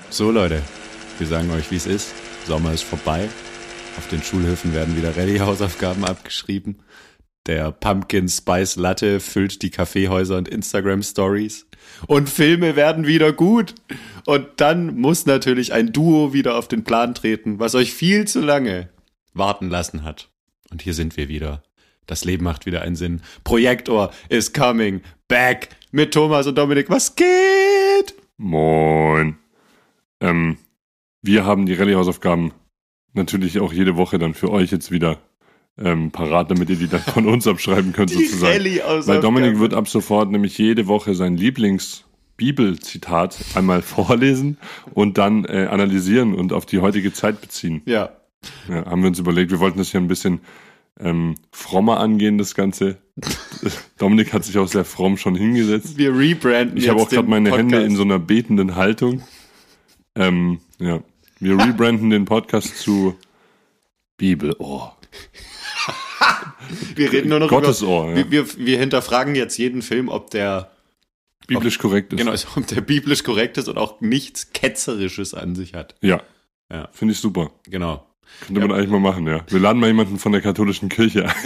So Leute, wir sagen euch, wie es ist. Sommer ist vorbei. Auf den Schulhöfen werden wieder Rallye-Hausaufgaben abgeschrieben. Der Pumpkin Spice Latte füllt die Kaffeehäuser und Instagram-Stories. Und Filme werden wieder gut. Und dann muss natürlich ein Duo wieder auf den Plan treten, was euch viel zu lange warten lassen hat. Und hier sind wir wieder. Das Leben macht wieder einen Sinn. Projektor is coming back mit Thomas und Dominik. Was geht? Moin. Wir haben die Rallye-Hausaufgaben natürlich auch jede Woche dann für euch jetzt wieder parat, damit ihr die dann von uns abschreiben könnt sozusagen. Rallye-Hausaufgaben. Weil Dominik wird ab sofort nämlich jede Woche sein Lieblings-Bibel-Zitat einmal vorlesen und dann analysieren und auf die heutige Zeit beziehen. Ja. Ja, haben wir uns überlegt, wir wollten das hier ein bisschen frommer angehen, das Ganze. Dominik hat sich auch sehr fromm schon hingesetzt. Wir rebranden Ich jetzt habe auch gerade meine Podcast. Hände in so einer betenden Haltung. Ja, wir rebranden den Podcast zu Bibelohr. Wir reden nur noch Gottesohr, über... ja. Wir hinterfragen jetzt jeden Film, ob der... Biblisch korrekt ist. Genau, ob der biblisch korrekt ist und auch nichts Ketzerisches an sich hat. Ja, Ja. finde ich super. Genau. Könnte man eigentlich mal machen, ja. Wir laden mal jemanden von der katholischen Kirche ein.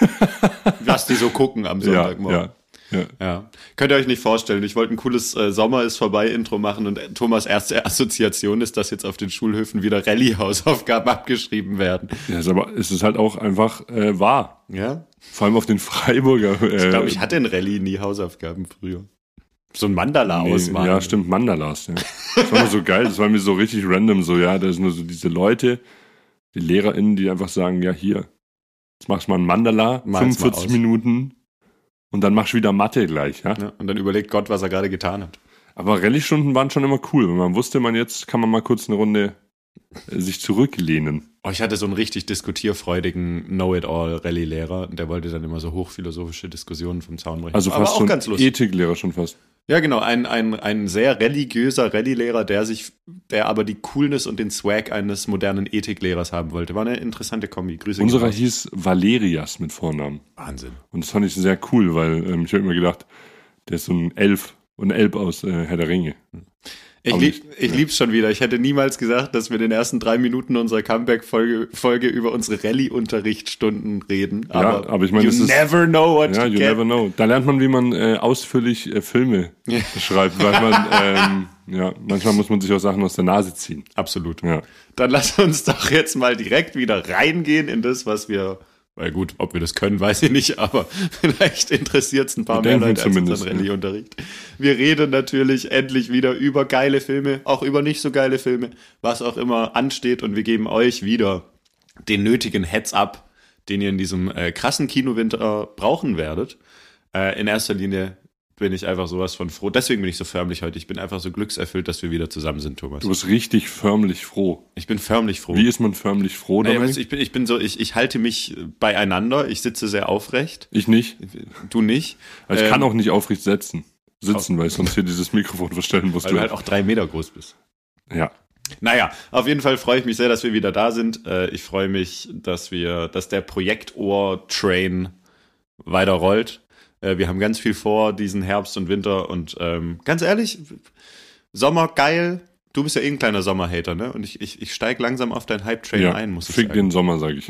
Lass die so gucken am Sonntagmorgen. Ja. Ja. Könnt ihr euch nicht vorstellen, ich wollte ein cooles Sommer ist vorbei Intro machen und Thomas' erste Assoziation ist, dass jetzt auf den Schulhöfen wieder Rallye-Hausaufgaben abgeschrieben werden. Ja, aber es ist halt auch einfach wahr. Ja? Vor allem auf den Freiburger. Ich glaube, ich hatte in Rallye nie Hausaufgaben früher. So ein Mandala ausmalen. Ja, stimmt, Mandalas. Ja. Das war mir so geil, das war mir so richtig random, so, ja, da sind nur so diese Leute, die LehrerInnen, die einfach sagen, ja, hier, jetzt machst du mal ein Mandala, Mal's mal 45 aus. Minuten und dann machst du wieder Mathe gleich, ja. Ja, und dann überlegt Gott, was er gerade getan hat. Aber Rallye-Stunden waren schon immer cool, weil man wusste, jetzt kann man mal kurz eine Runde sich zurücklehnen. Oh, ich hatte so einen richtig diskutierfreudigen Know-it-all-Rallye-Lehrer, der wollte dann immer so hochphilosophische Diskussionen vom Zaun brechen. Also Aber fast auch so ein ganz lustig. Ethiklehrer schon fast. Ja, genau, ein sehr religiöser Rallye-Lehrer, der aber die Coolness und den Swag eines modernen Ethiklehrers haben wollte. War eine interessante Kombi. Grüße. Unserer gehen raus. hieß Valerias mit Vornamen. Wahnsinn. Und das fand ich sehr cool, weil ich habe mir gedacht, der ist so ein Elf aus Herr der Ringe. Ich lieb's schon wieder. Ich hätte niemals gesagt, dass wir in den ersten 3 Minuten unserer Comeback-Folge über unsere Rallye-Unterrichtsstunden reden. Aber ich meine, you never know what ja, you you get. never know. Da lernt man, wie man ausführlich Filme schreibt, weil man, manchmal muss man sich auch Sachen aus der Nase ziehen. Absolut. Ja. Dann lass uns doch jetzt mal direkt wieder reingehen in das, was wir... Weil gut, ob wir das können, weiß ich nicht, aber vielleicht interessiert es ein paar mehr Leute als unseren Rallye-Unterricht. Wir reden natürlich endlich wieder über geile Filme, auch über nicht so geile Filme, was auch immer ansteht und wir geben euch wieder den nötigen Heads-up, den ihr in diesem krassen Kinowinter brauchen werdet. In erster Linie bin ich einfach sowas von froh. Deswegen bin ich so förmlich heute. Ich bin einfach so glückserfüllt, dass wir wieder zusammen sind, Thomas. Du bist richtig förmlich froh. Ich bin förmlich froh. Wie ist man förmlich froh? Naja, weißt du, ich halte mich beieinander. Ich sitze sehr aufrecht. Ich nicht. Du nicht. Ich kann auch nicht aufrecht sitzen, weil ich sonst hier dieses Mikrofon verstellen muss. Weil du halt auch 3 Meter groß bist. Ja. Naja, auf jeden Fall freue ich mich sehr, dass wir wieder da sind. Ich freue mich, dass der Projektohr-Train weiter rollt. Wir haben ganz viel vor diesen Herbst und Winter und ganz ehrlich, Sommer geil. Du bist ja eh ein kleiner Sommerhater, ne? Und ich steige langsam auf deinen Hype-Train ein, muss ich sagen. Fick den Sommer, sage ich.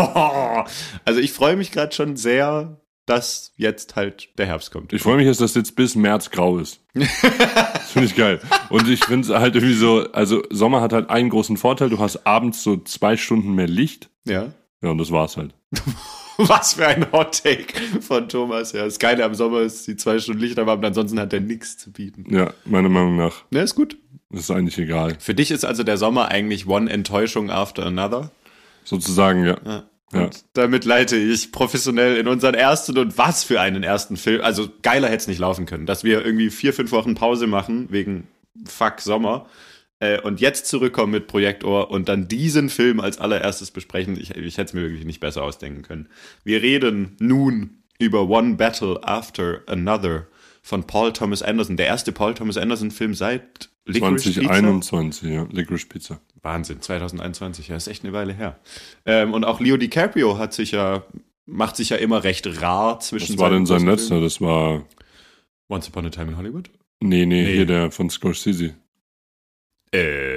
Also ich freue mich gerade schon sehr, dass jetzt halt der Herbst kommt. Ich freue mich, dass das jetzt bis März grau ist. Das finde ich geil. Und ich finde es halt irgendwie so, also Sommer hat halt einen großen Vorteil, du hast abends so 2 Stunden mehr Licht. Ja. Ja, und das war's halt. Was für ein Hot-Take von Thomas. Ja, das Geile am Sommer ist die 2 Stunden Licht am Abend, ansonsten hat er nichts zu bieten. Ja, meiner Meinung nach. Ne, ist gut. Das ist eigentlich egal. Für dich ist also der Sommer eigentlich one Enttäuschung after another. Sozusagen, ja. Ja. Ja. Und damit leite ich professionell in unseren ersten und was für einen ersten Film. Also geiler hätte es nicht laufen können, dass wir irgendwie 4-5 Wochen Pause machen wegen Fuck Sommer und jetzt zurückkommen mit Projektohr und dann diesen Film als allererstes besprechen. Ich hätte es mir wirklich nicht besser ausdenken können. Wir reden nun über One Battle After Another von Paul Thomas Anderson. Der erste Paul Thomas Anderson Film seit Licorice 2021, Pizza? ja. Licorice Pizza. Wahnsinn, 2021, ja, ist echt eine Weile her. Und auch Leo DiCaprio macht sich ja immer recht rar zwischen. Was war denn sein großen letzter? Filmen. Das war... Once Upon a Time in Hollywood? Nee, hier der von Scorsese.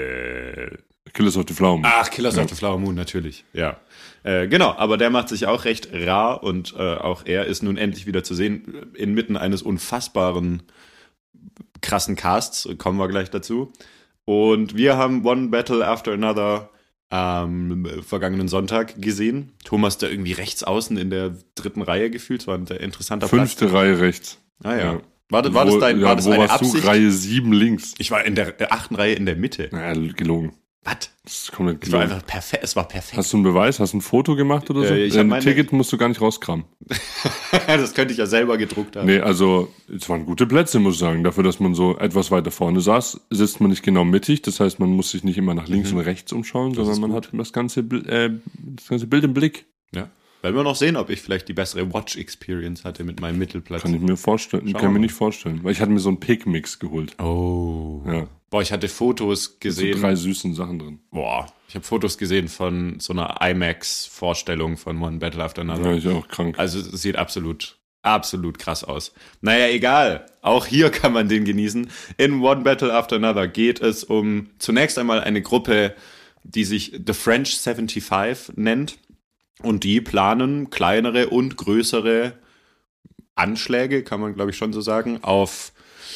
Killers of the Flower Moon. Ach, Killers of the Flower Moon, natürlich, ja. Genau, aber der macht sich auch recht rar und auch er ist nun endlich wieder zu sehen inmitten eines unfassbaren, krassen Casts, kommen wir gleich dazu. Und wir haben One Battle After Another vergangenen Sonntag gesehen. Thomas da irgendwie rechts außen in der 3. Reihe gefühlt, das war ein interessanter 5. Platz. Reihe rechts. Ah ja. War das deine Absicht? Du? Reihe 7 links. Ich war in der 8. Reihe in der Mitte. Naja, gelogen. Was? Das ist komplett gelogen. Es war einfach perfekt. Es war perfekt. Hast du einen Beweis? Hast du ein Foto gemacht oder so? Ein Ticket musst du gar nicht rauskramen. Das könnte ich ja selber gedruckt haben. Nee, also es waren gute Plätze, muss ich sagen. Dafür, dass man so etwas weiter vorne saß, sitzt man nicht genau mittig. Das heißt, man muss sich nicht immer nach links und rechts umschauen, sondern man hat das ganze Bild im Blick. Ja. Werden wir noch sehen, ob ich vielleicht die bessere Watch-Experience hatte mit meinem Mittelplatz. Kann ich mir vorstellen. Kann mir nicht vorstellen. Weil ich hatte mir so einen Pick-Mix geholt. Oh. Ja. Boah, ich hatte Fotos gesehen. Mit so 3 süßen Sachen drin. Boah, ich habe Fotos gesehen von so einer IMAX-Vorstellung von One Battle After Another. Ja, ich auch krank. Also es sieht absolut krass aus. Naja, egal. Auch hier kann man den genießen. In One Battle After Another geht es um zunächst einmal eine Gruppe, die sich The French 75 nennt. Und die planen kleinere und größere Anschläge, kann man glaube ich schon so sagen, auf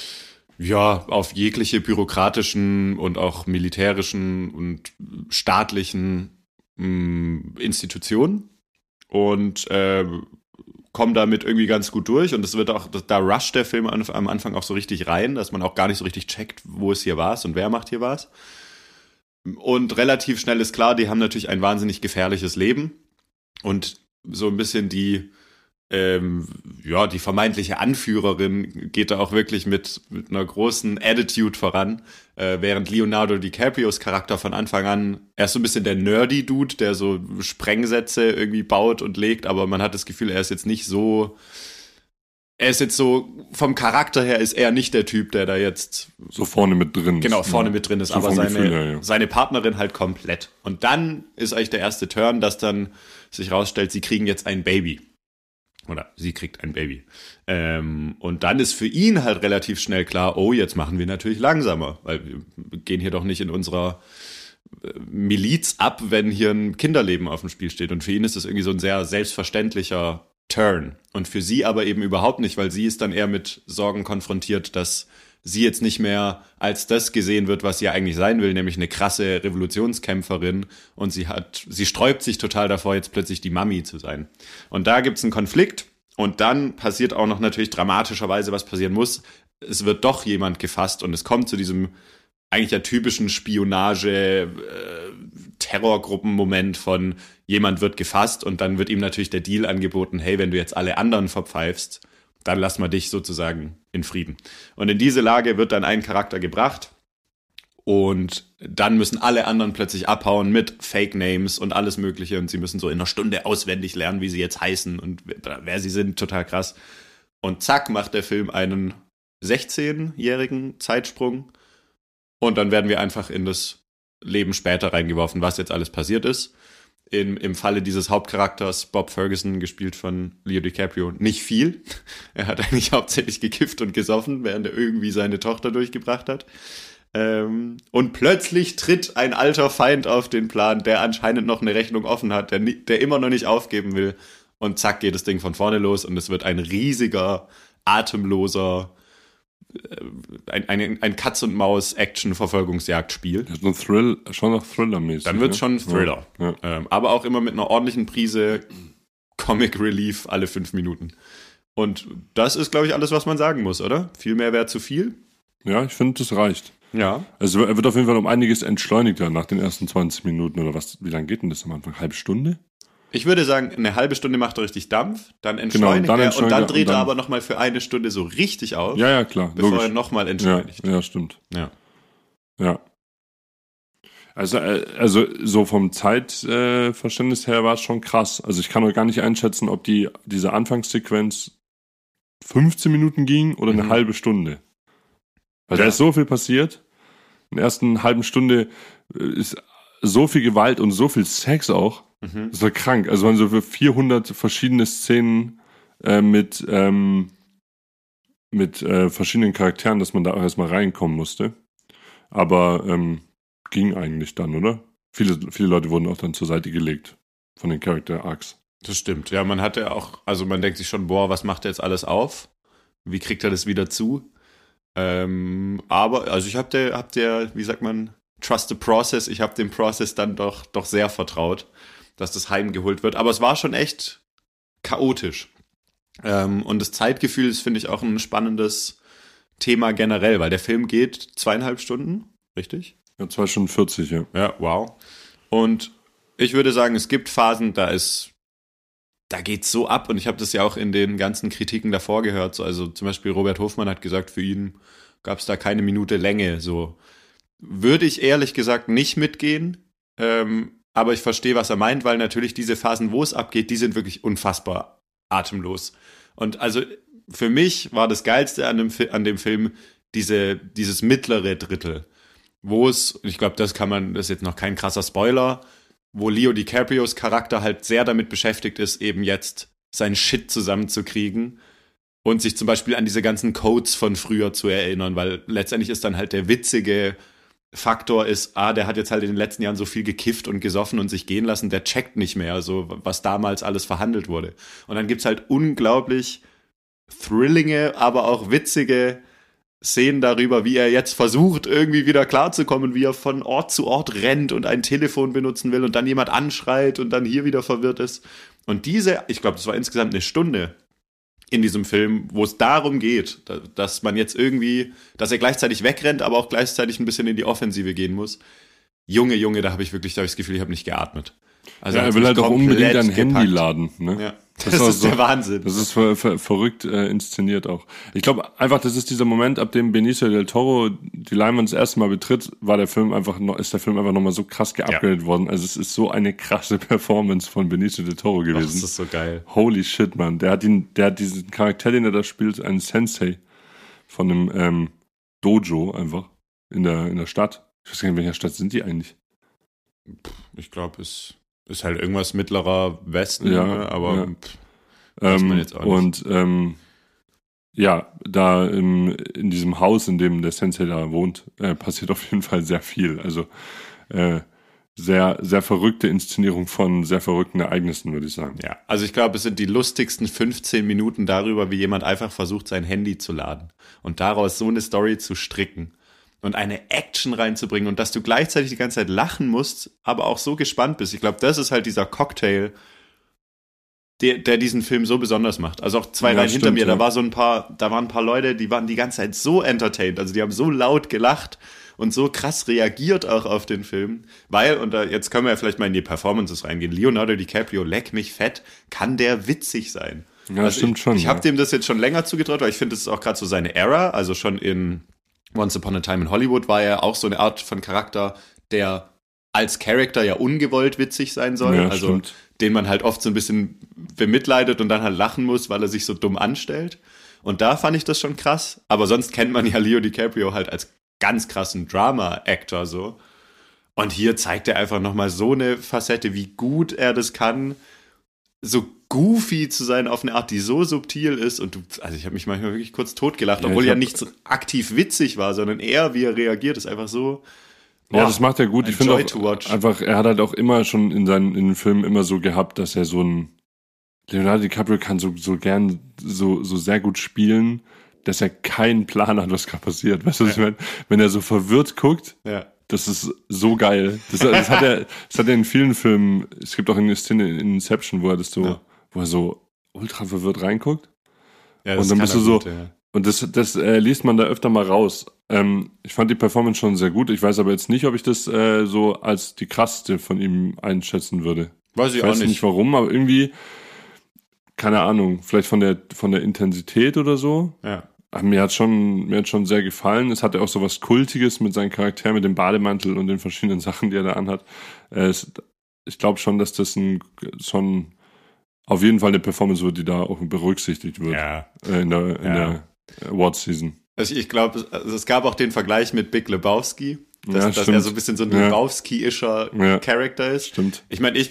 jegliche bürokratischen und auch militärischen und staatlichen Institutionen und kommen damit irgendwie ganz gut durch. Und es wird auch, da rusht der Film am Anfang auch so richtig rein, dass man auch gar nicht so richtig checkt, wo es hier war und wer macht hier was. Und relativ schnell ist klar, die haben natürlich ein wahnsinnig gefährliches Leben. Und so ein bisschen die vermeintliche Anführerin geht da auch wirklich mit einer großen Attitude voran, während Leonardo DiCaprios Charakter von Anfang an, er ist so ein bisschen der nerdy Dude, der so Sprengsätze irgendwie baut und legt, aber man hat das Gefühl, er ist jetzt so, vom Charakter her ist er nicht der Typ, der da jetzt so vorne mit drin ist. Genau, vorne mit drin ist, so aber seine Partnerin halt komplett. Und dann ist eigentlich der erste Turn, dass dann sich rausstellt, sie kriegen jetzt ein Baby. Oder sie kriegt ein Baby. Und dann ist für ihn halt relativ schnell klar, oh, jetzt machen wir natürlich langsamer, weil wir gehen hier doch nicht in unserer Miliz ab, wenn hier ein Kinderleben auf dem Spiel steht. Und für ihn ist das irgendwie so ein sehr selbstverständlicher Turn. Und für sie aber eben überhaupt nicht, weil sie ist dann eher mit Sorgen konfrontiert, dass sie jetzt nicht mehr als das gesehen wird, was sie eigentlich sein will, nämlich eine krasse Revolutionskämpferin, und sie sträubt sich total davor, jetzt plötzlich die Mami zu sein. Und da gibt's einen Konflikt und dann passiert auch noch natürlich dramatischerweise, was passieren muss. Es wird doch jemand gefasst und es kommt zu diesem eigentlich ja typischen Spionage-Terrorgruppen-Moment von jemand wird gefasst und dann wird ihm natürlich der Deal angeboten, hey, wenn du jetzt alle anderen verpfeifst, dann lass mal dich sozusagen in Frieden. Und in diese Lage wird dann ein Charakter gebracht und dann müssen alle anderen plötzlich abhauen mit Fake Names und alles Mögliche und sie müssen so in einer Stunde auswendig lernen, wie sie jetzt heißen und wer sie sind, total krass. Und zack, macht der Film einen 16-jährigen Zeitsprung und dann werden wir einfach in das Leben später reingeworfen, was jetzt alles passiert ist. Im Falle dieses Hauptcharakters, Bob Ferguson, gespielt von Leo DiCaprio, nicht viel. Er hat eigentlich hauptsächlich gekifft und gesoffen, während er irgendwie seine Tochter durchgebracht hat. Und plötzlich tritt ein alter Feind auf den Plan, der anscheinend noch eine Rechnung offen hat, der immer noch nicht aufgeben will. Und zack, geht das Ding von vorne los und es wird ein riesiger, atemloser, ein Katz-und-Maus-Action-Verfolgungsjagdspiel. Das ist ein schon noch Thriller-mäßig. Dann wird es schon ein Thriller. Ja. Aber auch immer mit einer ordentlichen Prise Comic Relief alle 5 Minuten. Und das ist, glaube ich, alles, was man sagen muss, oder? Viel mehr wäre zu viel. Ja, ich finde, das reicht. Ja. Also er wird auf jeden Fall um einiges entschleunigter nach den ersten 20 Minuten oder was. Wie lange geht denn das am Anfang? Halbe Stunde? Ich würde sagen, eine halbe Stunde macht er richtig Dampf, dann entschleunigt er und dann dreht er aber nochmal für eine Stunde so richtig auf. Ja, klar. Bevor logisch. er nochmal entschleunigt. Ja, stimmt. Ja. Also so vom Zeitverständnis her war es schon krass. Also ich kann auch gar nicht einschätzen, ob diese Anfangssequenz 15 Minuten ging oder eine halbe Stunde. Weil da ist so viel passiert. In der ersten halben Stunde ist so viel Gewalt und so viel Sex auch. Das war krank. Also waren so für 400 verschiedene Szenen mit verschiedenen Charakteren, dass man da auch erstmal reinkommen musste. Aber ging eigentlich dann, oder? viele Leute wurden auch dann zur Seite gelegt von den Character Arcs. Das stimmt. Ja, man hatte auch, also man denkt sich schon, boah, was macht er jetzt alles auf? Wie kriegt er das wieder zu? Aber, also ich hab der, wie sagt man, trust the process. Ich habe dem Process dann doch sehr vertraut, dass das heimgeholt wird. Aber es war schon echt chaotisch. Und das Zeitgefühl ist, finde ich, auch ein spannendes Thema generell, weil der Film geht 2,5 Stunden, richtig? Ja, 2 Stunden 40, ja. Ja, wow. Und ich würde sagen, es gibt Phasen, da geht's so ab, und ich habe das ja auch in den ganzen Kritiken davor gehört. So, also zum Beispiel Robert Hofmann hat gesagt, für ihn gab es da keine Minute Länge. So würde ich ehrlich gesagt nicht mitgehen, aber ich verstehe, was er meint, weil natürlich diese Phasen, wo es abgeht, die sind wirklich unfassbar atemlos. Und also für mich war das Geilste an dem Film dieses mittlere Drittel, wo es, ich glaube, das ist jetzt noch kein krasser Spoiler, wo Leo DiCaprios Charakter halt sehr damit beschäftigt ist, eben jetzt seinen Shit zusammenzukriegen und sich zum Beispiel an diese ganzen Codes von früher zu erinnern, weil letztendlich ist dann halt der witzige Faktor ist, der hat jetzt halt in den letzten Jahren so viel gekifft und gesoffen und sich gehen lassen, der checkt nicht mehr, so was damals alles verhandelt wurde. Und dann gibt's halt unglaublich thrillinge, aber auch witzige Szenen darüber, wie er jetzt versucht, irgendwie wieder klarzukommen, wie er von Ort zu Ort rennt und ein Telefon benutzen will und dann jemand anschreit und dann hier wieder verwirrt ist. Und ich glaube, das war insgesamt 1 Stunde in diesem Film, wo es darum geht, dass man jetzt irgendwie, dass er gleichzeitig wegrennt, aber auch gleichzeitig ein bisschen in die Offensive gehen muss. Junge, da habe ich das Gefühl, ich habe nicht geatmet. Also er will halt auch unbedingt ein Handy laden. Ne? Ja, das ist der Wahnsinn. Das ist verrückt inszeniert auch. Ich glaube einfach, das ist dieser Moment, ab dem Benicio del Toro die Leinwand das erste Mal betritt, ist der Film einfach nochmal so krass geupgradet worden. Also es ist so eine krasse Performance von Benicio del Toro gewesen. Das ist so geil. Holy shit, man. Der hat diesen Charakter, den er da spielt, einen Sensei von einem Dojo einfach in der Stadt. Ich weiß gar nicht, in welcher Stadt sind die eigentlich? Ich glaube, es ist halt irgendwas mittlerer Westen, ja, ne? Aber ja. Weiß man jetzt auch nicht. Und da in diesem Haus, in dem der Sensei da wohnt, passiert auf jeden Fall sehr viel. Also sehr, sehr verrückte Inszenierung von sehr verrückten Ereignissen, würde ich sagen. Ja, also ich glaube, es sind die lustigsten 15 Minuten darüber, wie jemand einfach versucht, sein Handy zu laden und daraus so eine Story zu stricken und eine Action reinzubringen und dass du gleichzeitig die ganze Zeit lachen musst, aber auch so gespannt bist. Ich glaube, das ist halt dieser Cocktail, der diesen Film so besonders macht. Also auch 2 Reihen hinter mir, da waren ein paar Leute, die waren die ganze Zeit so entertained, also die haben so laut gelacht und so krass reagiert auch auf den Film, weil, und jetzt können wir ja vielleicht mal in die Performances reingehen, Leonardo DiCaprio, leck mich fett, kann der witzig sein. Ja, also stimmt schon. Ich habe dem das jetzt schon länger zugetraut, weil ich finde, das ist auch gerade so seine Era, also schon in Once Upon a Time in Hollywood war er auch so eine Art von Charakter, der als Charakter ja ungewollt witzig sein soll, ja, also stimmt. Den man halt oft so ein bisschen bemitleidet und dann halt lachen muss, weil er sich so dumm anstellt. Und da fand ich das schon krass, aber sonst kennt man ja Leo DiCaprio halt als ganz krassen Drama-Actor so. Und hier zeigt er einfach nochmal so eine Facette, wie gut er das kann, so goofy zu sein auf eine Art, die so subtil ist. Und also ich habe mich manchmal wirklich kurz totgelacht, obwohl ja nicht so aktiv witzig war, sondern eher, wie er reagiert, ist einfach so. Ja, das macht er gut. Ich finde auch einfach, er hat halt auch immer schon in den Filmen immer so gehabt, dass er Leonardo DiCaprio kann so gern so sehr gut spielen, dass er keinen Plan hat, was gerade passiert. Weißt du, was ich meine? Wenn er so verwirrt guckt, das ist so geil. Das hat er in vielen Filmen. Es gibt auch eine Szene in Inception, wo er so ultra verwirrt reinguckt. Ja, das und dann bist du so. Gut, ja. Und das liest man da öfter mal raus. Ich fand die Performance schon sehr gut. Ich weiß aber jetzt nicht, ob ich das so als die krasseste von ihm einschätzen würde. Ich weiß nicht warum, aber irgendwie, keine Ahnung, vielleicht von der Intensität oder so. Ja. Aber mir hat schon sehr gefallen. Es hatte auch so was Kultiges mit seinem Charakter, mit dem Bademantel und den verschiedenen Sachen, die er da anhat. Ich glaube schon, dass das schon auf jeden Fall eine Performance wird, die da auch berücksichtigt wird. Ja. In der Awards-Season. Also ich glaube, es gab auch den Vergleich mit Big Lebowski, dass er so ein bisschen so ein Lebowski-ischer Charakter ist. Stimmt. Ich meine,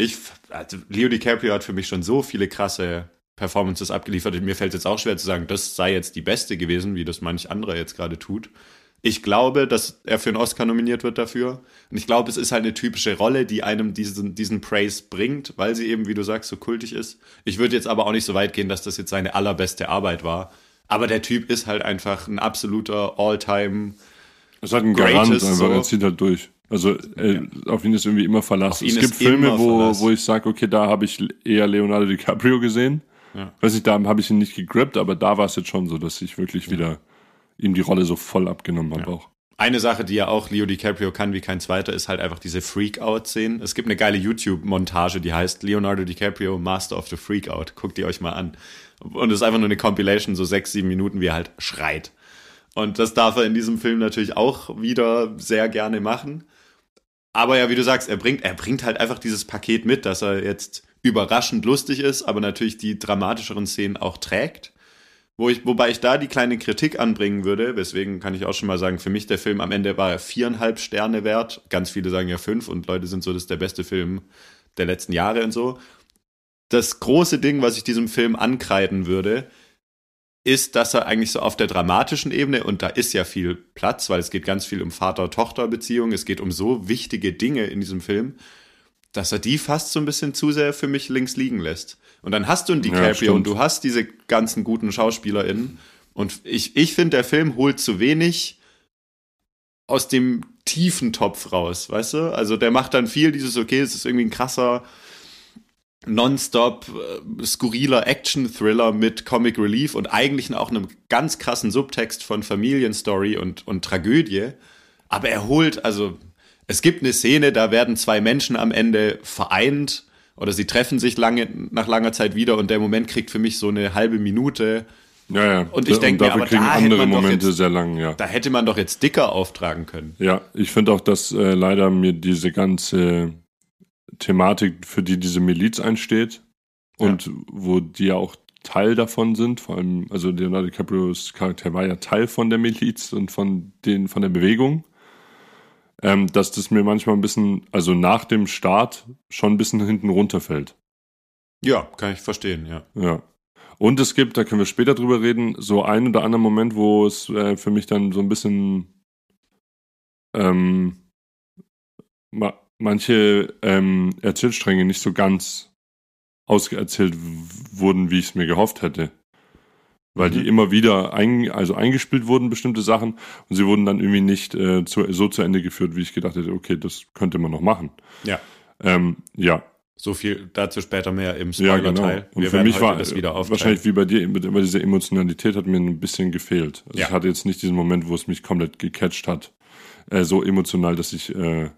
Leo DiCaprio hat für mich schon so viele krasse Performances abgeliefert. Mir fällt es jetzt auch schwer zu sagen, das sei jetzt die beste gewesen, wie das manch anderer jetzt gerade tut. Ich glaube, dass er für einen Oscar nominiert wird dafür. Und ich glaube, es ist halt eine typische Rolle, die einem diesen Praise bringt, weil sie eben, wie du sagst, so kultig ist. Ich würde jetzt aber auch nicht so weit gehen, dass das jetzt seine allerbeste Arbeit war. Aber der Typ ist halt einfach ein absoluter All-Time. Es hat einen Garant einfach, so. Er zieht halt durch. Also auf ihn ist irgendwie immer Verlass. Es gibt Filme, wo ich sage, okay, da habe ich eher Leonardo DiCaprio gesehen. Ja. Weiß nicht, da habe ich ihn nicht gegrippt, aber da war es jetzt schon so, dass ich wirklich wieder ihm die Rolle so voll abgenommen habe auch. Eine Sache, die ja auch Leo DiCaprio kann wie kein zweiter, ist halt einfach diese Freak-Out-Szenen. Es gibt eine geile YouTube-Montage, die heißt Leonardo DiCaprio, Master of the Freak-Out. Guckt ihr euch mal an. Und es ist einfach nur eine Compilation, so 6-7 Minuten, wie er halt schreit. Und das darf er in diesem Film natürlich auch wieder sehr gerne machen. Aber ja, wie du sagst, er bringt halt einfach dieses Paket mit, dass er jetzt überraschend lustig ist, aber natürlich die dramatischeren Szenen auch trägt. Wobei ich da die kleine Kritik anbringen würde, weswegen kann ich auch schon mal sagen, für mich der Film am Ende war 4,5 Sterne wert. Ganz viele sagen ja 5 und Leute sind so, das ist der beste Film der letzten Jahre und so. Das große Ding, was ich diesem Film ankreiden würde, ist, dass er eigentlich so auf der dramatischen Ebene, und da ist ja viel Platz, weil es geht ganz viel um Vater-Tochter-Beziehung, es geht um so wichtige Dinge in diesem Film, dass er die fast so ein bisschen zu sehr für mich links liegen lässt. Und dann hast du einen DiCaprio und du hast diese ganzen guten SchauspielerInnen. Und ich finde, der Film holt zu wenig aus dem tiefen Topf raus, weißt du? Also der macht dann viel dieses, okay, es ist irgendwie ein krasser, nonstop, skurriler Action-Thriller mit Comic Relief und eigentlich auch einem ganz krassen Subtext von Familienstory und Tragödie. Aber er holt, also es gibt eine Szene, da werden 2 Menschen am Ende vereint oder sie treffen sich nach langer Zeit wieder und der Moment kriegt für mich so eine halbe Minute. Ja. Und ich denke mir, aber kriegen andere Momente sehr lang, ja. Da hätte man doch jetzt dicker auftragen können. Ja, ich finde auch, dass leider mir diese ganze Thematik, für die diese Miliz einsteht und wo die ja auch Teil davon sind, vor allem, also Leonardo DiCaprios Charakter war ja Teil von der Miliz und von der Bewegung. Dass das mir manchmal ein bisschen, also nach dem Start, schon ein bisschen hinten runterfällt. Ja, kann ich verstehen, ja. Ja. Und es gibt, da können wir später drüber reden, so einen oder anderen Moment, wo es für mich dann so ein bisschen manche Erzählstränge nicht so ganz ausgeerzählt wurden, wie ich es mir gehofft hätte. Weil die immer wieder eingespielt wurden, bestimmte Sachen, und sie wurden dann irgendwie nicht so zu Ende geführt, wie ich gedacht hätte, okay, das könnte man noch machen. Ja. Ja. So viel dazu später mehr im Spoiler-Teil. Ja, genau. Und für mich war das wieder wahrscheinlich wie bei dir, immer diese Emotionalität hat mir ein bisschen gefehlt. Also ich hatte jetzt nicht diesen Moment, wo es mich komplett gecatcht hat. So emotional, dass ich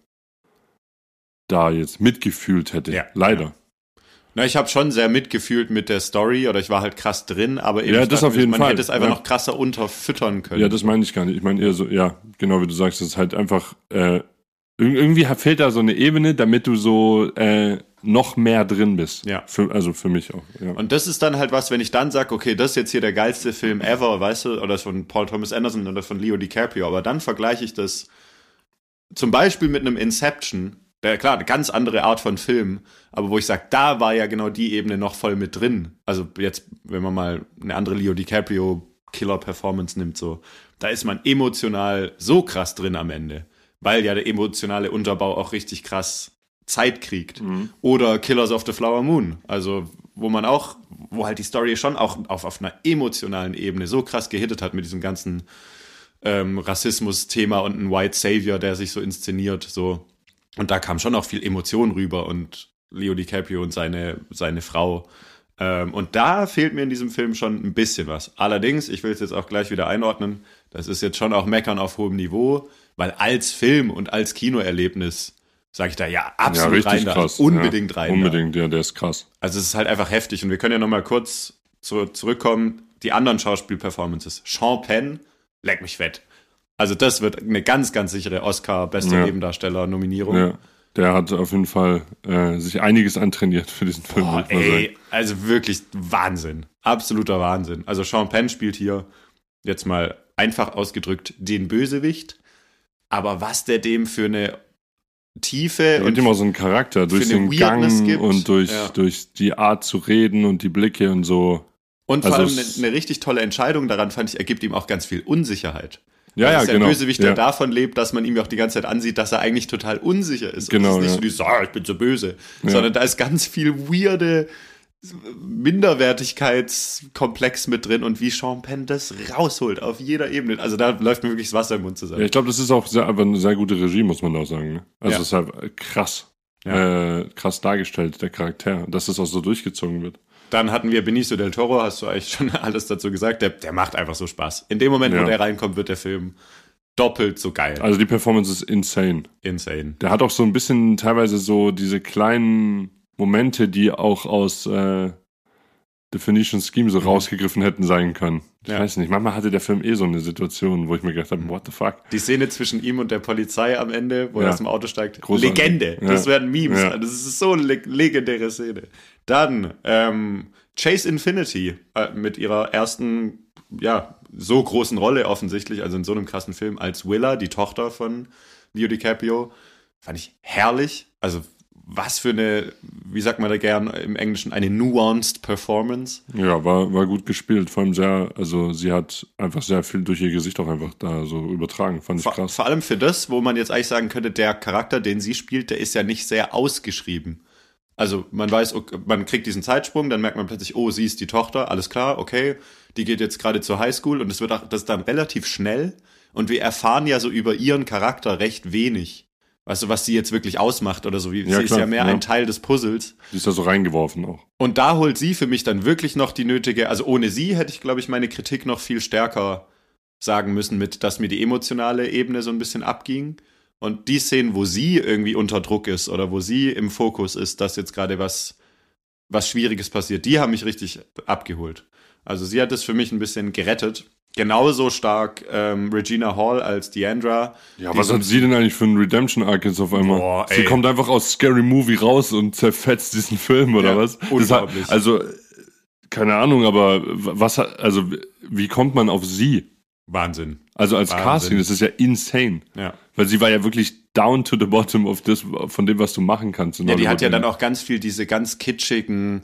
da jetzt mitgefühlt hätte. Ja. Leider. Ja. Na, ich habe schon sehr mitgefühlt mit der Story oder ich war halt krass drin, aber eben das auf jeden Fall. Man hätte es einfach noch krasser unterfüttern können. Ja, das meine ich gar nicht. Ich meine eher so, ja, genau wie du sagst, es ist halt einfach, irgendwie fehlt da so eine Ebene, damit du so noch mehr drin bist. Ja. Also für mich auch. Ja. Und das ist dann halt was, wenn ich dann sage, okay, das ist jetzt hier der geilste Film ever, weißt du, oder von Paul Thomas Anderson oder von Leo DiCaprio, aber dann vergleiche ich das zum Beispiel mit einem Inception. Klar, eine ganz andere Art von Film, aber wo ich sage, da war ja genau die Ebene noch voll mit drin. Also jetzt, wenn man mal eine andere Leo DiCaprio Killer-Performance nimmt, so, da ist man emotional so krass drin am Ende, weil ja der emotionale Unterbau auch richtig krass Zeit kriegt. Mhm. Oder Killers of the Flower Moon, also wo halt die Story schon auch auf einer emotionalen Ebene so krass gehittet hat mit diesem ganzen Rassismus-Thema und ein White Savior, der sich so inszeniert, so. Und da kam schon auch viel Emotion rüber und Leo DiCaprio und seine Frau. Und da fehlt mir in diesem Film schon ein bisschen was. Allerdings, ich will es jetzt auch gleich wieder einordnen, das ist jetzt schon auch Meckern auf hohem Niveau, weil als Film und als Kinoerlebnis sage ich da ja absolut rein da. Krass. Unbedingt rein. Unbedingt, ja, der ist krass. Also es ist halt einfach heftig. Und wir können ja nochmal kurz zurückkommen. Die anderen Schauspiel-Performances. Sean Penn, leck mich fett. Also das wird eine ganz, ganz sichere Oscar-bester Nebendarsteller-Nominierung. Ja, der hat auf jeden Fall sich einiges antrainiert für diesen Film. Boah, also wirklich Wahnsinn. Absoluter Wahnsinn. Also Sean Penn spielt hier, jetzt mal einfach ausgedrückt, den Bösewicht. Aber was der dem für eine Tiefe und immer so einen Charakter durch den Gang gibt. Und durch die Art zu reden und die Blicke und so. Und vor allem eine richtig tolle Entscheidung daran fand ich, er gibt ihm auch ganz viel Unsicherheit. Ja, das ist genau. Der Bösewicht, der davon lebt, dass man ihm auch die ganze Zeit ansieht, dass er eigentlich total unsicher ist. Genau, und es ist nicht so ich bin so böse. Sondern da ist ganz viel weirde Minderwertigkeitskomplex mit drin und wie Sean Penn das rausholt auf jeder Ebene. Also da läuft mir wirklich das Wasser im Mund zusammen. Ja, ich glaube, das ist auch aber eine sehr gute Regie, muss man auch sagen. Ne? Also es ist halt krass. Krass dargestellt, der Charakter. Dass das auch so durchgezogen wird. Dann hatten wir Benicio del Toro, hast du eigentlich schon alles dazu gesagt. Der macht einfach so Spaß. In dem Moment, wo der reinkommt, wird der Film doppelt so geil. Also die Performance ist insane. Insane. Der hat auch so ein bisschen teilweise so diese kleinen Momente, die auch aus Definition Scheme so rausgegriffen hätten sein können. Ich weiß nicht, manchmal hatte der Film so eine Situation, wo ich mir gedacht habe, what the fuck? Die Szene zwischen ihm und der Polizei am Ende, wo er aus dem Auto steigt. Großartig. Legende. Das werden Memes. Das ist so eine legendäre Szene. Dann Chase Infinity mit ihrer ersten, so großen Rolle offensichtlich, also in so einem krassen Film als Willa, die Tochter von Leo DiCaprio. Fand ich herrlich. Also was für eine, wie sagt man da gern im Englischen, eine nuanced Performance. Ja, war gut gespielt. Vor allem sie hat einfach sehr viel durch ihr Gesicht auch einfach da so übertragen. Fand ich krass. Vor allem für das, wo man jetzt eigentlich sagen könnte, der Charakter, den sie spielt, der ist ja nicht sehr ausgeschrieben. Also man weiß, okay, man kriegt diesen Zeitsprung, dann merkt man plötzlich, oh, sie ist die Tochter, alles klar, okay, die geht jetzt gerade zur Highschool und das ist dann relativ schnell und wir erfahren ja so über ihren Charakter recht wenig. Weißt du, was sie jetzt wirklich ausmacht oder so. Sie ist ja mehr ein Teil des Puzzles. Sie ist da so reingeworfen auch. Und da holt sie für mich dann wirklich noch die nötige, also ohne sie hätte ich, glaube ich, meine Kritik noch viel stärker sagen müssen, dass mir die emotionale Ebene so ein bisschen abging. Und die Szenen, wo sie irgendwie unter Druck ist oder wo sie im Fokus ist, dass jetzt gerade was Schwieriges passiert, die haben mich richtig abgeholt. Also sie hat es für mich ein bisschen gerettet. Genauso stark Regina Hall als Deandra. Ja, was hat sie denn eigentlich für einen Redemption-Arc jetzt auf einmal? Boah, sie kommt einfach aus Scary Movie raus und zerfetzt diesen Film, oder was? Unglaublich. Also, keine Ahnung, aber wie kommt man auf sie? Wahnsinn. Also als Casting, das ist ja insane. Ja. Weil sie war ja wirklich down to the bottom of von dem, was du machen kannst. Ja, die hat ja dann auch ganz viel diese ganz kitschigen,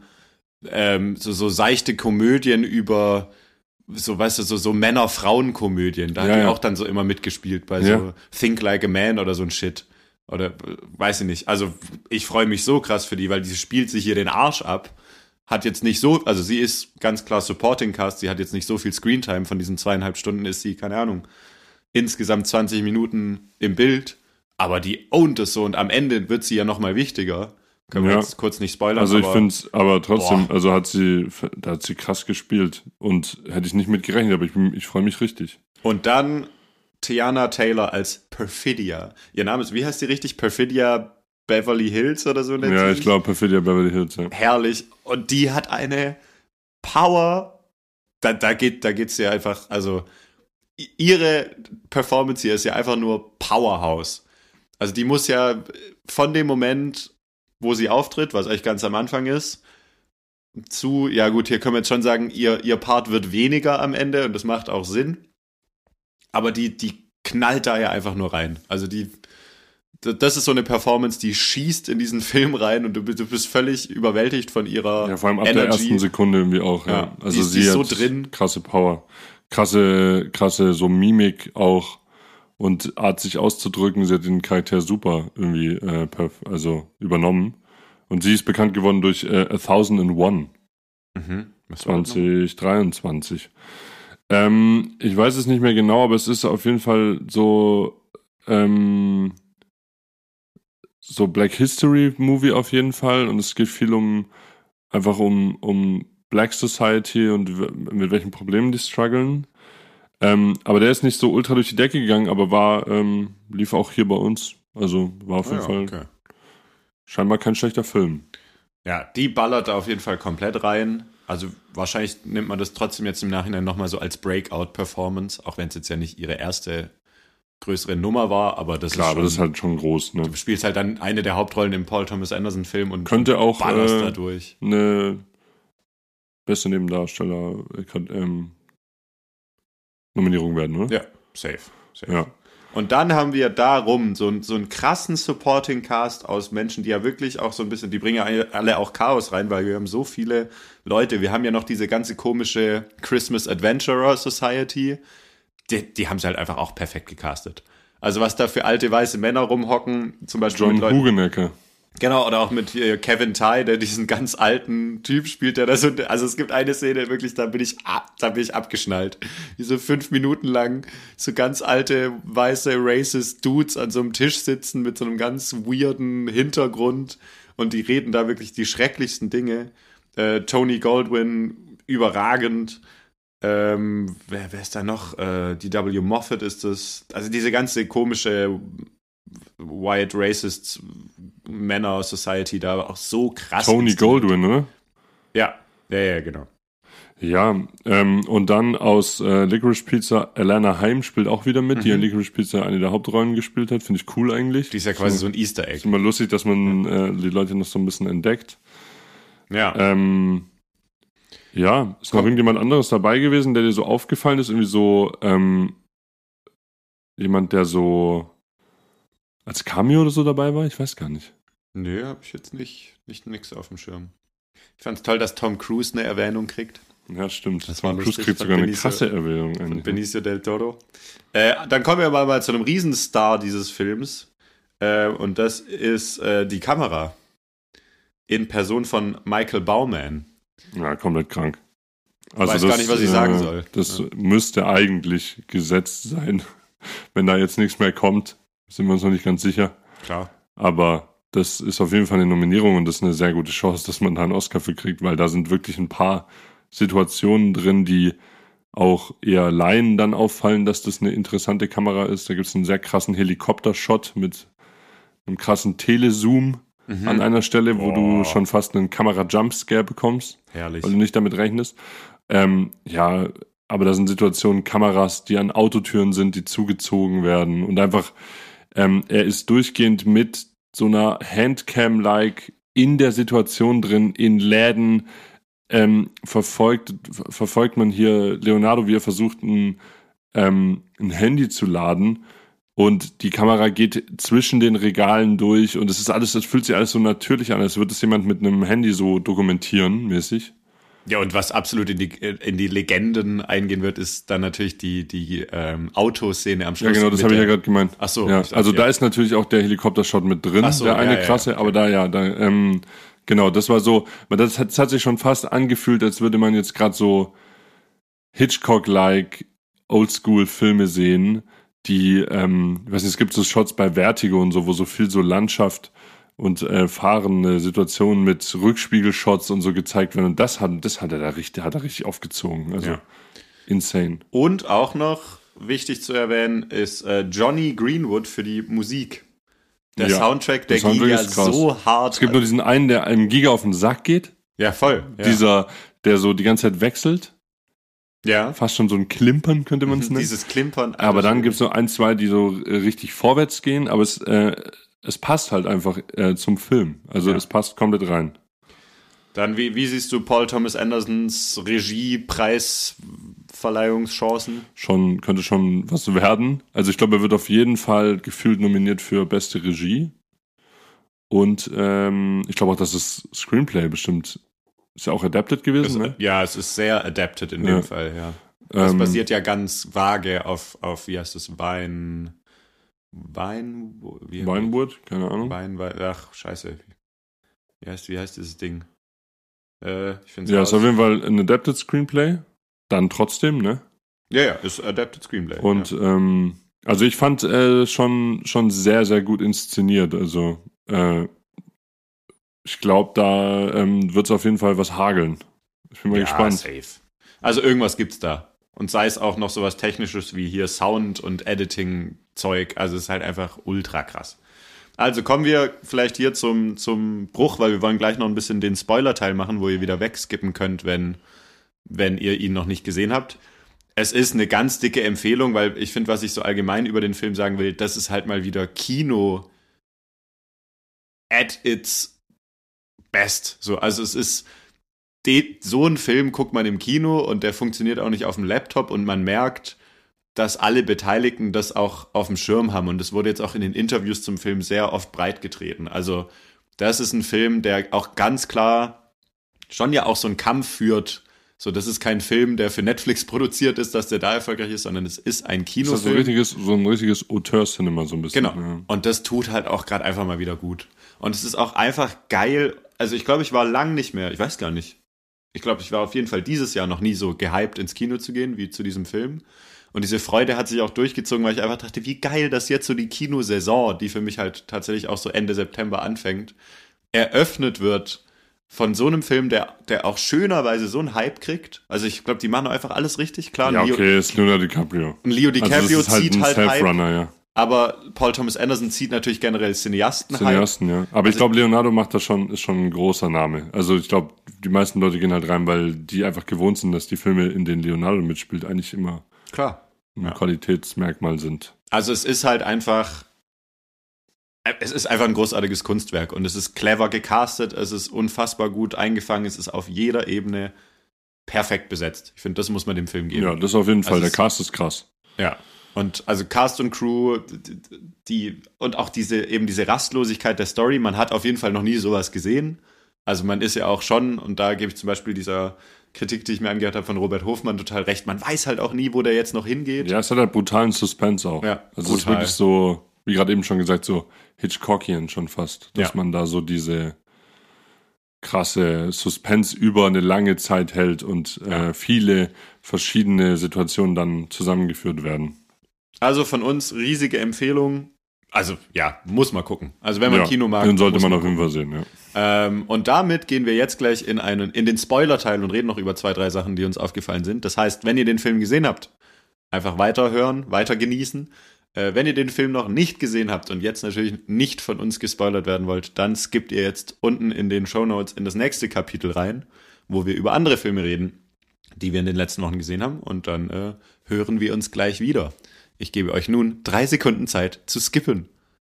so seichte Komödien über so, weißt du, so Männer-Frauen-Komödien. Da hat die auch dann so immer mitgespielt bei so Think Like a Man oder so ein Shit. Oder weiß ich nicht. Also ich freue mich so krass für die, weil die spielt sich hier den Arsch ab. Hat jetzt nicht so, also sie ist ganz klar Supporting Cast, sie hat jetzt nicht so viel Screentime, von diesen 2,5 Stunden ist sie, keine Ahnung, insgesamt 20 Minuten im Bild, aber die ownt es so und am Ende wird sie ja nochmal wichtiger. Können wir jetzt kurz nicht spoilern. Also ich finde es, aber trotzdem, also hat sie krass gespielt und hätte ich nicht mit gerechnet, aber ich freue mich richtig. Und dann Teyana Taylor als Perfidia. Ihr Name ist, wie heißt die richtig? Perfidia Beverly Hills oder so? Ja, ich glaube Perfidia Beverly Hills, ja. Herrlich. Und die hat eine Power, da geht's ja einfach, also ihre Performance hier ist ja einfach nur Powerhouse. Also die muss ja von dem Moment, wo sie auftritt, was eigentlich ganz am Anfang ist, ja gut, hier können wir jetzt schon sagen, ihr Part wird weniger am Ende und das macht auch Sinn. Aber die knallt da ja einfach nur rein. Also das ist so eine Performance, die schießt in diesen Film rein und du bist völlig überwältigt von ihrer Ja, vor allem ab Energy. Der ersten Sekunde irgendwie auch. Ja. Also sie ist hat so drin. Krasse Power. Krasse so Mimik auch und Art sich auszudrücken. Sie hat den Charakter super irgendwie übernommen. Und sie ist bekannt geworden durch 1001. 2023. Ich weiß es nicht mehr genau, aber es ist auf jeden Fall so Black History Movie auf jeden Fall und es geht viel um Black Society und mit welchen Problemen die strugglen. Aber der ist nicht so ultra durch die Decke gegangen, aber lief auch hier bei uns. Also war auf jeden Fall scheinbar kein schlechter Film. Ja, die ballert da auf jeden Fall komplett rein. Also wahrscheinlich nimmt man das trotzdem jetzt im Nachhinein nochmal so als Breakout-Performance, auch wenn es jetzt ja nicht ihre erste größere Nummer war, aber das klar, aber das ist halt schon groß. Ne? Du spielst halt dann eine der Hauptrollen im Paul Thomas Anderson Film und könnte auch ballerst da durch. Eine beste Nebendarsteller Nominierung werden, oder? Ja, safe. Ja. Und dann haben wir darum so einen krassen Supporting Cast aus Menschen, die ja wirklich auch so ein bisschen, die bringen ja alle auch Chaos rein, weil wir haben so viele Leute. Wir haben ja noch diese ganze komische Christmas Adventurer Society, die haben sie halt einfach auch perfekt gecastet. Also was da für alte weiße Männer rumhocken, zum Beispiel John Hugenecker. Genau, oder auch mit Kevin Tighe, der diesen ganz alten Typ spielt, der da so, also es gibt eine Szene, wirklich, da bin ich abgeschnallt. Diese 5 Minuten lang so ganz alte, weiße, racist Dudes an so einem Tisch sitzen mit so einem ganz weirden Hintergrund und die reden da wirklich die schrecklichsten Dinge. Tony Goldwyn, überragend. Wer ist da noch? D.W. Moffat ist das. Also diese ganze komische White Racist Männer Society da auch so krass. Tony Goldwyn, ne? Ja, genau. Ja, und dann aus Licorice Pizza, Alana Haim spielt auch wieder mit, die in Licorice Pizza eine der Hauptrollen gespielt hat. Finde ich cool eigentlich. Die ist ja quasi so ein Easter Egg. Ist immer lustig, dass man die Leute noch so ein bisschen entdeckt. Ja. Ja, ist noch irgendjemand anderes dabei gewesen, der dir so aufgefallen ist? Irgendwie so jemand, der so als Cameo oder so dabei war? Ich weiß gar nicht. Nö, habe ich jetzt nix auf dem Schirm. Ich fand's toll, dass Tom Cruise eine Erwähnung kriegt. Ja, stimmt. Das war Tom Cruise kriegt sogar eine krasse Erwähnung eigentlich. Benicio del Toro. Dann kommen wir mal zu einem Riesenstar dieses Films. Und das ist die Kamera. In Person von Michael Baumann. Ja, komplett krank. Also ich weiß gar nicht, was ich sagen soll. Das müsste eigentlich gesetzt sein. Wenn da jetzt nichts mehr kommt, sind wir uns noch nicht ganz sicher. Klar. Aber das ist auf jeden Fall eine Nominierung und das ist eine sehr gute Chance, dass man da einen Oscar für kriegt, weil da sind wirklich ein paar Situationen drin, die auch eher Laien dann auffallen, dass das eine interessante Kamera ist. Da gibt es einen sehr krassen Helikopter-Shot mit einem krassen Telezoom an einer Stelle, wo du schon fast einen Kamera-Jumpscare bekommst. Herrlich. Weil du nicht damit rechnest. Ja, aber da sind Situationen, Kameras, die an Autotüren sind, die zugezogen werden und einfach, er ist durchgehend mit so einer Handcam-like in der Situation drin, in Läden, verfolgt man hier Leonardo, wie er versucht, ein Handy zu laden und die Kamera geht zwischen den Regalen durch und es fühlt sich alles so natürlich an, als würde es jemand mit einem Handy so dokumentieren, mäßig. Ja, und was absolut in die Legenden eingehen wird, ist dann natürlich die Autoszene am Schluss. Ja, genau, das habe ich ja gerade gemeint. Ach so. Ja, also da ist natürlich auch der Helikopter-Shot mit drin, so, der eine krasse, okay. aber genau, das war so, das hat sich schon fast angefühlt, als würde man jetzt gerade so Hitchcock-like Oldschool-Filme sehen, die, ich weiß nicht, es gibt so Shots bei Vertigo und so, wo so viel so Landschaft und fahrende Situationen mit Rückspiegelshots und so gezeigt werden. Und das hat er richtig aufgezogen. Also insane. Und auch noch wichtig zu erwähnen ist Johnny Greenwood für die Musik. Der Soundtrack, der ging ja so hart. Es gibt nur diesen einen, der einem Giga auf den Sack geht. Ja, voll. Ja. Dieser, der so die ganze Zeit wechselt. Ja. Fast schon so ein Klimpern, könnte man es nennen. Dieses Klimpern. Aber dann gibt es so 1, 2, die so richtig vorwärts gehen, aber es passt halt einfach zum Film. Also es passt komplett rein. Dann, wie siehst du Paul Thomas Andersons Regie-Preisverleihungschancen? Könnte schon was werden. Also ich glaube, er wird auf jeden Fall gefühlt nominiert für beste Regie. Und ich glaube auch, dass das Screenplay bestimmt ist ja auch adapted gewesen, ne? Ja, es ist sehr adapted in dem Fall, ja. Das basiert ja ganz vage auf wie heißt das, Weinwood? Keine Ahnung. Ach, scheiße. Wie heißt dieses Ding? Ich find's ist auf jeden Fall ein adapted Screenplay. Dann trotzdem, ne? Ja, ist adapted Screenplay. Und also ich fand schon sehr, sehr gut inszeniert. Also ich glaube, da wird es auf jeden Fall was hageln. Ich bin mal gespannt. Safe. Also irgendwas gibt's da. Und sei es auch noch sowas Technisches wie hier Sound und Editing-Zeug. Also es ist halt einfach ultra krass. Also kommen wir vielleicht hier zum Bruch, weil wir wollen gleich noch ein bisschen den Spoiler-Teil machen, wo ihr wieder wegskippen könnt, wenn ihr ihn noch nicht gesehen habt. Es ist eine ganz dicke Empfehlung, weil ich finde, was ich so allgemein über den Film sagen will, das ist halt mal wieder Kino at its best. So, also es ist so ein Film guckt man im Kino und der funktioniert auch nicht auf dem Laptop und man merkt, dass alle Beteiligten das auch auf dem Schirm haben und das wurde jetzt auch in den Interviews zum Film sehr oft breitgetreten. Also das ist ein Film, der auch ganz klar schon ja auch so einen Kampf führt So, das ist kein Film, der für Netflix produziert ist, dass der da erfolgreich ist, sondern es ist ein Kinofilm. Das ist so ein richtiges Auteur-Cinema so ein bisschen. Genau. Ja. Und das tut halt auch gerade einfach mal wieder gut. Und es ist auch einfach geil. Also ich glaube, ich war lang nicht mehr, ich weiß gar nicht. Ich glaube, ich war auf jeden Fall dieses Jahr noch nie so gehypt, ins Kino zu gehen, wie zu diesem Film. Und diese Freude hat sich auch durchgezogen, weil ich einfach dachte, wie geil, dass jetzt so die Kinosaison, die für mich halt tatsächlich auch so Ende September anfängt, eröffnet wird von so einem Film, der auch schönerweise so einen Hype kriegt. Also ich glaube, die machen einfach alles richtig. Klar, ja, okay, ist Leonardo DiCaprio. Leo DiCaprio also zieht halt Hype. Ja. Aber Paul Thomas Anderson zieht natürlich generell Cineasten, ja. Aber ich glaube, Leonardo ist schon ein großer Name. Also ich glaube, die meisten Leute gehen halt rein, weil die einfach gewohnt sind, dass die Filme, in denen Leonardo mitspielt, eigentlich immer ein Qualitätsmerkmal sind. Also es ist einfach ein großartiges Kunstwerk und es ist clever gecastet, es ist unfassbar gut eingefangen, es ist auf jeder Ebene perfekt besetzt. Ich finde, das muss man dem Film geben. Ja, das auf jeden Fall. Der Cast ist krass. Ja. Und also Cast und Crew, und auch diese Rastlosigkeit der Story, man hat auf jeden Fall noch nie sowas gesehen. Also man ist ja auch schon, und da gebe ich zum Beispiel dieser Kritik, die ich mir angehört habe von Robert Hofmann, total recht. Man weiß halt auch nie, wo der jetzt noch hingeht. Ja, es hat halt brutalen Suspense auch. Ja, also es ist wirklich so, wie gerade eben schon gesagt, so Hitchcockian schon fast, dass man da so diese krasse Suspense über eine lange Zeit hält und viele verschiedene Situationen dann zusammengeführt werden. Also von uns riesige Empfehlung. Also ja, muss man gucken. Also wenn man Kino mag, den sollte man auf jeden Fall sehen, ja. Und damit gehen wir jetzt gleich in den Spoiler-Teil und reden noch über 2, 3 Sachen, die uns aufgefallen sind. Das heißt, wenn ihr den Film gesehen habt, einfach weiterhören, weiter genießen. Wenn ihr den Film noch nicht gesehen habt und jetzt natürlich nicht von uns gespoilert werden wollt, dann skippt ihr jetzt unten in den Shownotes in das nächste Kapitel rein, wo wir über andere Filme reden, die wir in den letzten Wochen gesehen haben. Und dann hören wir uns gleich wieder. Ich gebe euch nun 3 Sekunden Zeit zu skippen.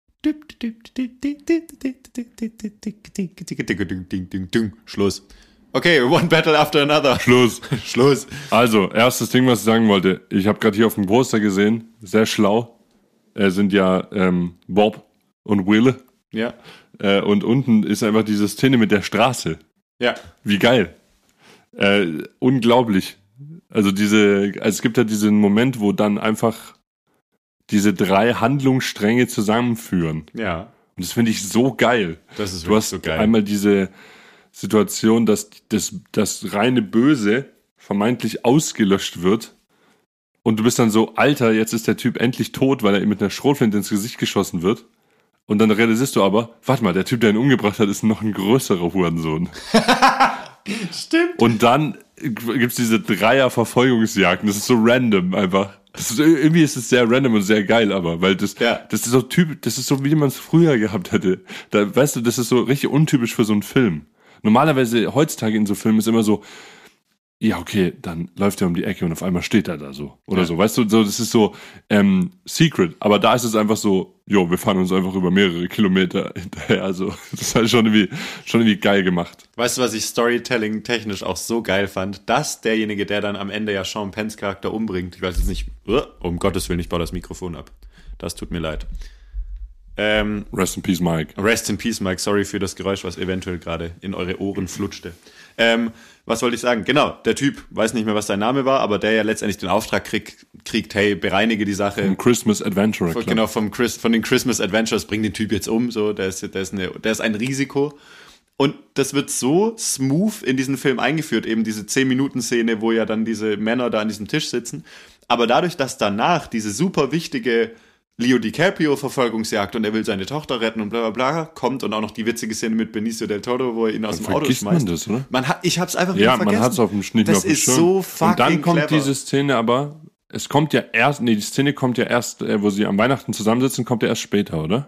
Schluss. Okay, one battle after another. Schluss. Schluss. Also, erstes Ding, was ich sagen wollte. Ich habe gerade hier auf dem Poster gesehen, sehr schlau, sind ja Bob und Will. Ja. Und unten ist einfach diese Szene mit der Straße. Ja. Wie geil. Unglaublich. Also es gibt ja diesen Moment, wo dann einfach diese 3 Handlungsstränge zusammenführen. Ja. Und das finde ich so geil. Das ist wirklich so geil. Einmal diese Situation, dass das reine Böse vermeintlich ausgelöscht wird. Und du bist dann so, Alter, jetzt ist der Typ endlich tot, weil er ihm mit einer Schrotflinte ins Gesicht geschossen wird. Und dann realisierst du aber, warte mal, der Typ, der ihn umgebracht hat, ist noch ein größerer Hurensohn. Stimmt. Und dann gibt's diese Dreier-Verfolgungsjagden. Das ist so random einfach. Irgendwie ist es sehr random und sehr geil, aber, weil das ist so das ist so, wie man es früher gehabt hätte. Da, weißt du, das ist so richtig untypisch für so einen Film. Normalerweise heutzutage in so Filmen ist immer so, ja, okay, dann läuft er um die Ecke und auf einmal steht er da so. Oder so, weißt du, so, das ist so Secret. Aber da ist es einfach so, jo, wir fahren uns einfach über mehrere Kilometer hinterher. Also, das ist halt schon irgendwie geil gemacht. Weißt du, was ich Storytelling technisch auch so geil fand? Dass derjenige, der dann am Ende ja Sean Penns Charakter umbringt, ich weiß jetzt nicht, um Gottes Willen, ich baue das Mikrofon ab. Das tut mir leid. Rest in Peace, Mike. Rest in Peace, Mike. Sorry für das Geräusch, was eventuell gerade in eure Ohren flutschte. Was wollte ich sagen? Genau, der Typ, weiß nicht mehr, was sein Name war, aber der ja letztendlich den Auftrag kriegt, hey, bereinige die Sache. Vom Christmas Adventure. Genau, von den Christmas Adventures, bring den Typ jetzt um, so, der ist ein Risiko. Und das wird so smooth in diesen Film eingeführt, eben diese 10-Minuten-Szene, wo ja dann diese Männer da an diesem Tisch sitzen. Aber dadurch, dass danach diese super wichtige Leo DiCaprio-Verfolgungsjagd und er will seine Tochter retten und bla bla bla kommt und auch noch die witzige Szene mit Benicio del Toro, wo er ihn aus dem Auto schmeißt. Man das, oder? Ich hab's einfach wieder vergessen. Ja, man hat's auf dem Schnitt auf dem Schirm. Das ist so fucking Und dann kommt clever. diese Szene aber, die Szene kommt ja erst, wo sie am Weihnachten zusammensitzen, kommt ja erst später, oder?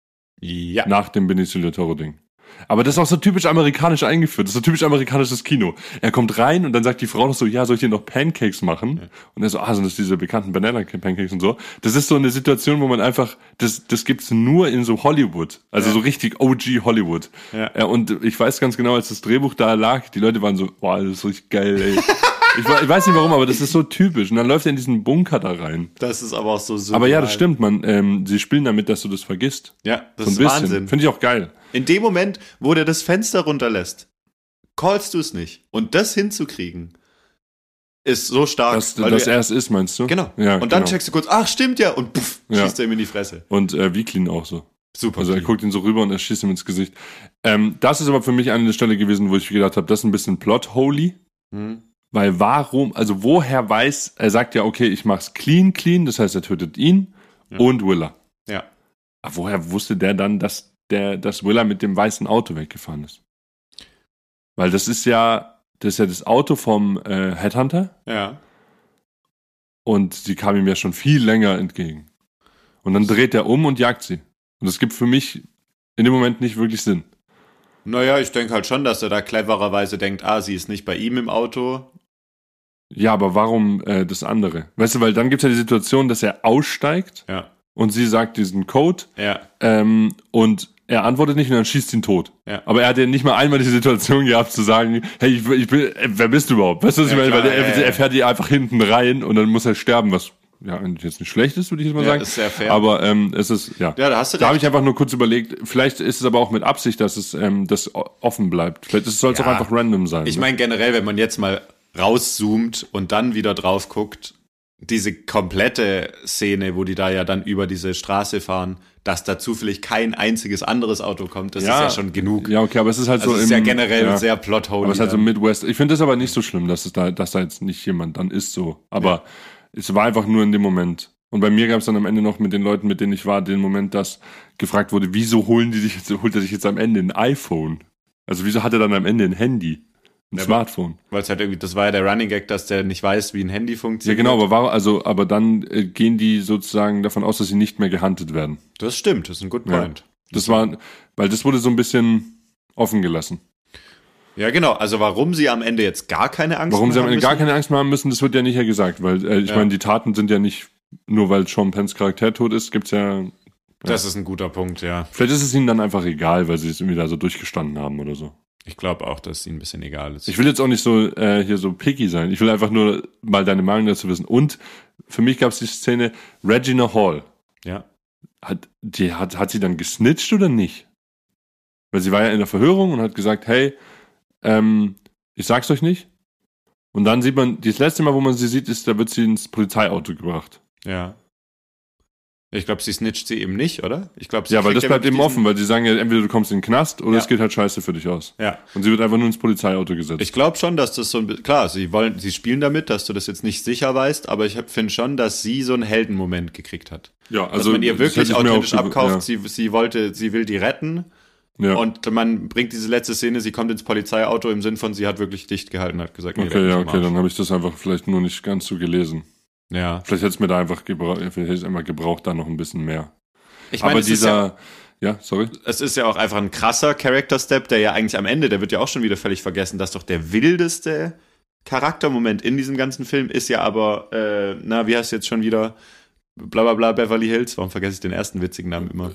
Ja. Nach dem Benicio del Toro-Ding. Aber das ist auch so typisch amerikanisch eingeführt. Das ist so typisch amerikanisches Kino. Er kommt rein und dann sagt die Frau noch so, ja, soll ich dir noch Pancakes machen? Ja. Und er so, sind das diese bekannten Banana-Pancakes und so. Das ist so eine Situation, wo man einfach, das gibt's nur in so Hollywood. Also so richtig OG Hollywood. Ja. Und ich weiß ganz genau, als das Drehbuch da lag, die Leute waren so, boah, das ist richtig geil, ey. Ich weiß nicht warum, aber das ist so typisch. Und dann läuft er in diesen Bunker da rein. Das ist aber auch so super. Aber ja, das stimmt, sie spielen damit, dass du das vergisst. Ja, das ist Wahnsinn. Finde ich auch geil. In dem Moment, wo der das Fenster runterlässt, callst du es nicht. Und das hinzukriegen, ist so stark. Dass er es ist, meinst du? Genau. Ja, und dann checkst du kurz, ach, stimmt ja, und puff, schießt er ihm in die Fresse. Und Wieklin auch so. Super. Also er guckt ihn so rüber und er schießt ihm ins Gesicht. Das ist aber für mich eine Stelle gewesen, wo ich gedacht habe, das ist ein bisschen plot-holy. Weil woher weiß, er sagt ja, okay, ich mach's clean, das heißt, er tötet ihn und Willa. Ja. Aber woher wusste der dann, dass Willa mit dem weißen Auto weggefahren ist? Weil das ist ja das Auto vom Headhunter. Ja. Und sie kam ihm ja schon viel länger entgegen. Und dann dreht er um und jagt sie. Und das gibt für mich in dem Moment nicht wirklich Sinn. Naja, ich denke halt schon, dass er da clevererweise denkt, sie ist nicht bei ihm im Auto. Ja, aber warum das andere? Weißt du, weil dann gibt es ja die Situation, dass er aussteigt und sie sagt diesen Code und er antwortet nicht und dann schießt ihn tot. Ja. Aber er hat ja nicht mal einmal die Situation gehabt zu sagen, hey, ich bin, wer bist du überhaupt? Weißt du, was ich meine? Weil er fährt hier einfach hinten rein und dann muss er sterben, was jetzt nicht schlecht ist, würde ich jetzt mal sagen. Ist sehr fair. Aber es ist, da hast du recht. Da habe ich einfach nur kurz überlegt, vielleicht ist es aber auch mit Absicht, dass es das offen bleibt. Vielleicht soll es auch einfach random sein. Ich meine generell, wenn man jetzt mal rauszoomt und dann wieder drauf guckt, diese komplette Szene, wo die da ja dann über diese Straße fahren, dass da zufällig kein einziges anderes Auto kommt, das ist ja schon genug. Ja, okay, aber es ist halt also so. Es ist ja generell sehr plot-holy. Aber es ist halt so Midwest. Ich finde das aber nicht so schlimm, dass da jetzt nicht jemand dann ist so. Aber es war einfach nur in dem Moment. Und bei mir gab es dann am Ende noch mit den Leuten, mit denen ich war, den Moment, dass gefragt wurde, wieso holt er sich jetzt am Ende ein iPhone? Also wieso hat er dann am Ende ein Handy? Ein Smartphone. Weil es halt irgendwie, das war ja der Running Gag, dass der nicht weiß, wie ein Handy funktioniert. Ja, genau, aber dann gehen die sozusagen davon aus, dass sie nicht mehr gehuntet werden. Das stimmt, das ist ein good point. Ja, weil das wurde so ein bisschen offen gelassen. Ja, genau, also warum sie am Ende jetzt gar keine Angst mehr haben müssen. Warum sie gar keine Angst mehr haben müssen, das wird ja nicht gesagt, weil ich meine, die Taten sind ja nicht, nur weil Sean Penns Charakter tot ist, gibt's ja. Das ist ein guter Punkt, ja. Vielleicht ist es ihnen dann einfach egal, weil sie es irgendwie da so durchgestanden haben oder so. Ich glaube auch, dass es ihnen ein bisschen egal ist. Ich will jetzt auch nicht so hier so picky sein. Ich will einfach nur mal deine Meinung dazu wissen. Und für mich gab es die Szene Regina Hall. Ja. Hat sie dann gesnitcht oder nicht? Weil sie war ja in der Verhörung und hat gesagt, hey, ich sag's euch nicht. Und dann sieht man, das letzte Mal, wo man sie sieht, da wird sie ins Polizeiauto gebracht. Ja. Ich glaube, sie snitcht sie eben nicht, oder? Ich glaube, weil das bleibt eben offen, weil sie sagen ja, entweder du kommst in den Knast oder es geht halt scheiße für dich aus. Ja. Und sie wird einfach nur ins Polizeiauto gesetzt. Ich glaube schon, dass das so ein bisschen, klar, sie spielen damit, dass du das jetzt nicht sicher weißt, aber ich finde schon, dass sie so einen Heldenmoment gekriegt hat. Ja, also. Dass man ihr wirklich authentisch abkauft, sie will die retten. Ja. Und man bringt diese letzte Szene, sie kommt ins Polizeiauto im Sinn von, sie hat wirklich dicht gehalten, hat gesagt, okay, dann habe ich das einfach vielleicht nur nicht ganz so gelesen. Ja. Vielleicht hätte es mir da einfach gebraucht, da noch ein bisschen mehr. Ich meine, aber es ist ja auch einfach ein krasser Character-Step, der ja eigentlich am Ende, der wird ja auch schon wieder völlig vergessen, dass doch der wildeste Charaktermoment in diesem ganzen Film ist ja aber, wie heißt jetzt schon wieder, blablabla, Beverly Hills, warum vergesse ich den ersten witzigen Namen immer?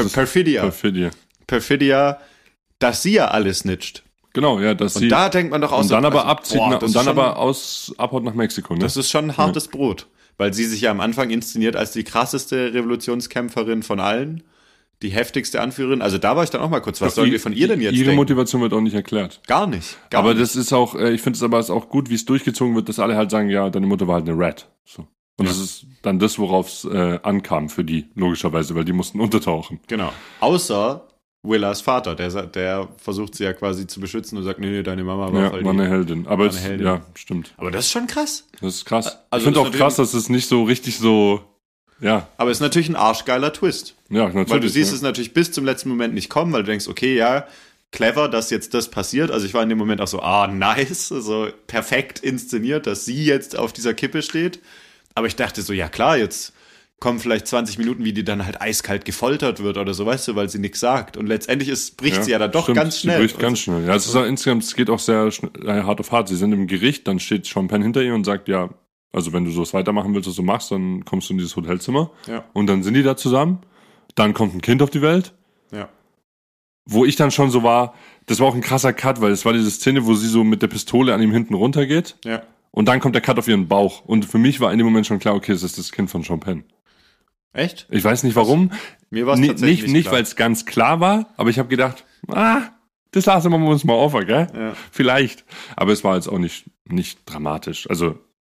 Perfidia, dass sie ja alles snitcht. Genau, ja, dass sie. Und da denkt man doch aus. Und dann aber abzieht und dann aber abhaut nach Mexiko, ne? Das ist schon ein hartes Brot. Weil sie sich ja am Anfang inszeniert als die krasseste Revolutionskämpferin von allen. Die heftigste Anführerin. Also da war ich dann auch mal kurz. Was sollen wir von ihr denn jetzt denken? Ihre Motivation wird auch nicht erklärt. Gar nicht. Aber das ist auch, ich finde es aber auch gut, wie es durchgezogen wird, dass alle halt sagen, ja, deine Mutter war halt eine Rat. So. Und das ist dann das, worauf es ankam für die, logischerweise, weil die mussten untertauchen. Genau. Außer Willas Vater, der versucht sie ja quasi zu beschützen und sagt, nee, deine Mama war eine Heldin. Aber ja, stimmt. Aber das ist schon krass. Das ist krass. Also ich finde auch krass, dass es nicht so richtig so, ja. Aber es ist natürlich ein arschgeiler Twist. Ja, natürlich. Weil du siehst es natürlich bis zum letzten Moment nicht kommen, weil du denkst, okay, ja, clever, dass jetzt das passiert. Also ich war in dem Moment auch so, nice, so perfekt inszeniert, dass sie jetzt auf dieser Kippe steht. Aber ich dachte so, ja klar, jetzt kommen vielleicht 20 Minuten, wie die dann halt eiskalt gefoltert wird oder so, weißt du, weil sie nichts sagt. Und letztendlich bricht sie ja dann doch ganz schnell. Sie bricht ganz schnell. Ja, es ist insgesamt, es geht auch sehr hart auf hart. Sie sind im Gericht, dann steht Sean Penn hinter ihr und sagt, ja, also wenn du so weitermachen willst, was du machst, dann kommst du in dieses Hotelzimmer. Ja. Und dann sind die da zusammen. Dann kommt ein Kind auf die Welt. Ja. Wo ich dann schon so war, das war auch ein krasser Cut, weil es war diese Szene, wo sie so mit der Pistole an ihm hinten runtergeht. Ja. Und dann kommt der Cut auf ihren Bauch. Und für mich war in dem Moment schon klar, okay, das ist das Kind von Sean Penn. Echt? Ich weiß nicht warum. Mir war es tatsächlich nicht weil es ganz klar war, aber ich habe gedacht, das lassen wir uns mal offen, gell? Ja. Vielleicht. Aber es war jetzt auch nicht dramatisch. Also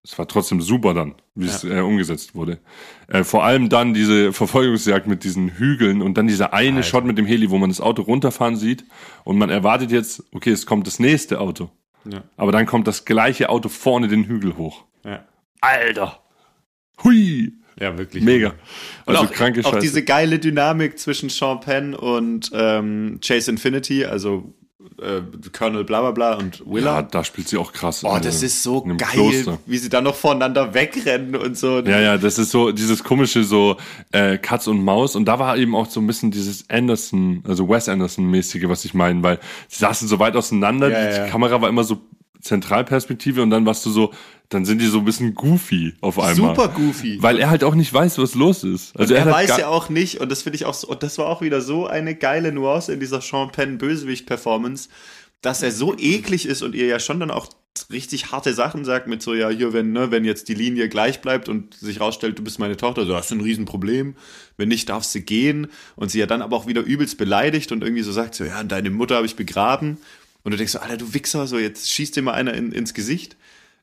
es war trotzdem super dann, wie es umgesetzt wurde. Vor allem dann diese Verfolgungsjagd mit diesen Hügeln und dann dieser eine Shot mit dem Heli, wo man das Auto runterfahren sieht und man erwartet jetzt, okay, es kommt das nächste Auto. Ja. Aber dann kommt das gleiche Auto vorne den Hügel hoch. Ja. Alter! Hui! Ja, wirklich. Mega. Also auch, kranke Scheiße. Auch diese geile Dynamik zwischen Sean Penn und Chase Infinity, also Colonel Blablabla und Willa. Ja, da spielt sie auch krass. Oh, das ist so geil, Kloster. Wie sie dann noch voneinander wegrennen und so. Ja, das ist so dieses komische so Katz und Maus. Und da war eben auch so ein bisschen dieses Anderson, also Wes Anderson-mäßige, was ich meine, weil sie saßen so weit auseinander, die Kamera war immer so Zentralperspektive und dann warst du so, dann sind die so ein bisschen goofy auf einmal. Super goofy. Weil er halt auch nicht weiß, was los ist. Also er weiß ja auch nicht, und das finde ich auch so, und das war auch wieder so eine geile Nuance in dieser Sean Penn Bösewicht-Performance, dass er so eklig ist und ihr ja schon dann auch richtig harte Sachen sagt mit so, ja, hier, wenn jetzt die Linie gleich bleibt und sich rausstellt, du bist meine Tochter, so, hast du ein Riesenproblem, wenn nicht, darfst du gehen, und sie ja dann aber auch wieder übelst beleidigt und irgendwie so sagt, so, ja, deine Mutter habe ich begraben, und du denkst so, Alter, du Wichser, so, jetzt schießt dir mal einer ins Gesicht.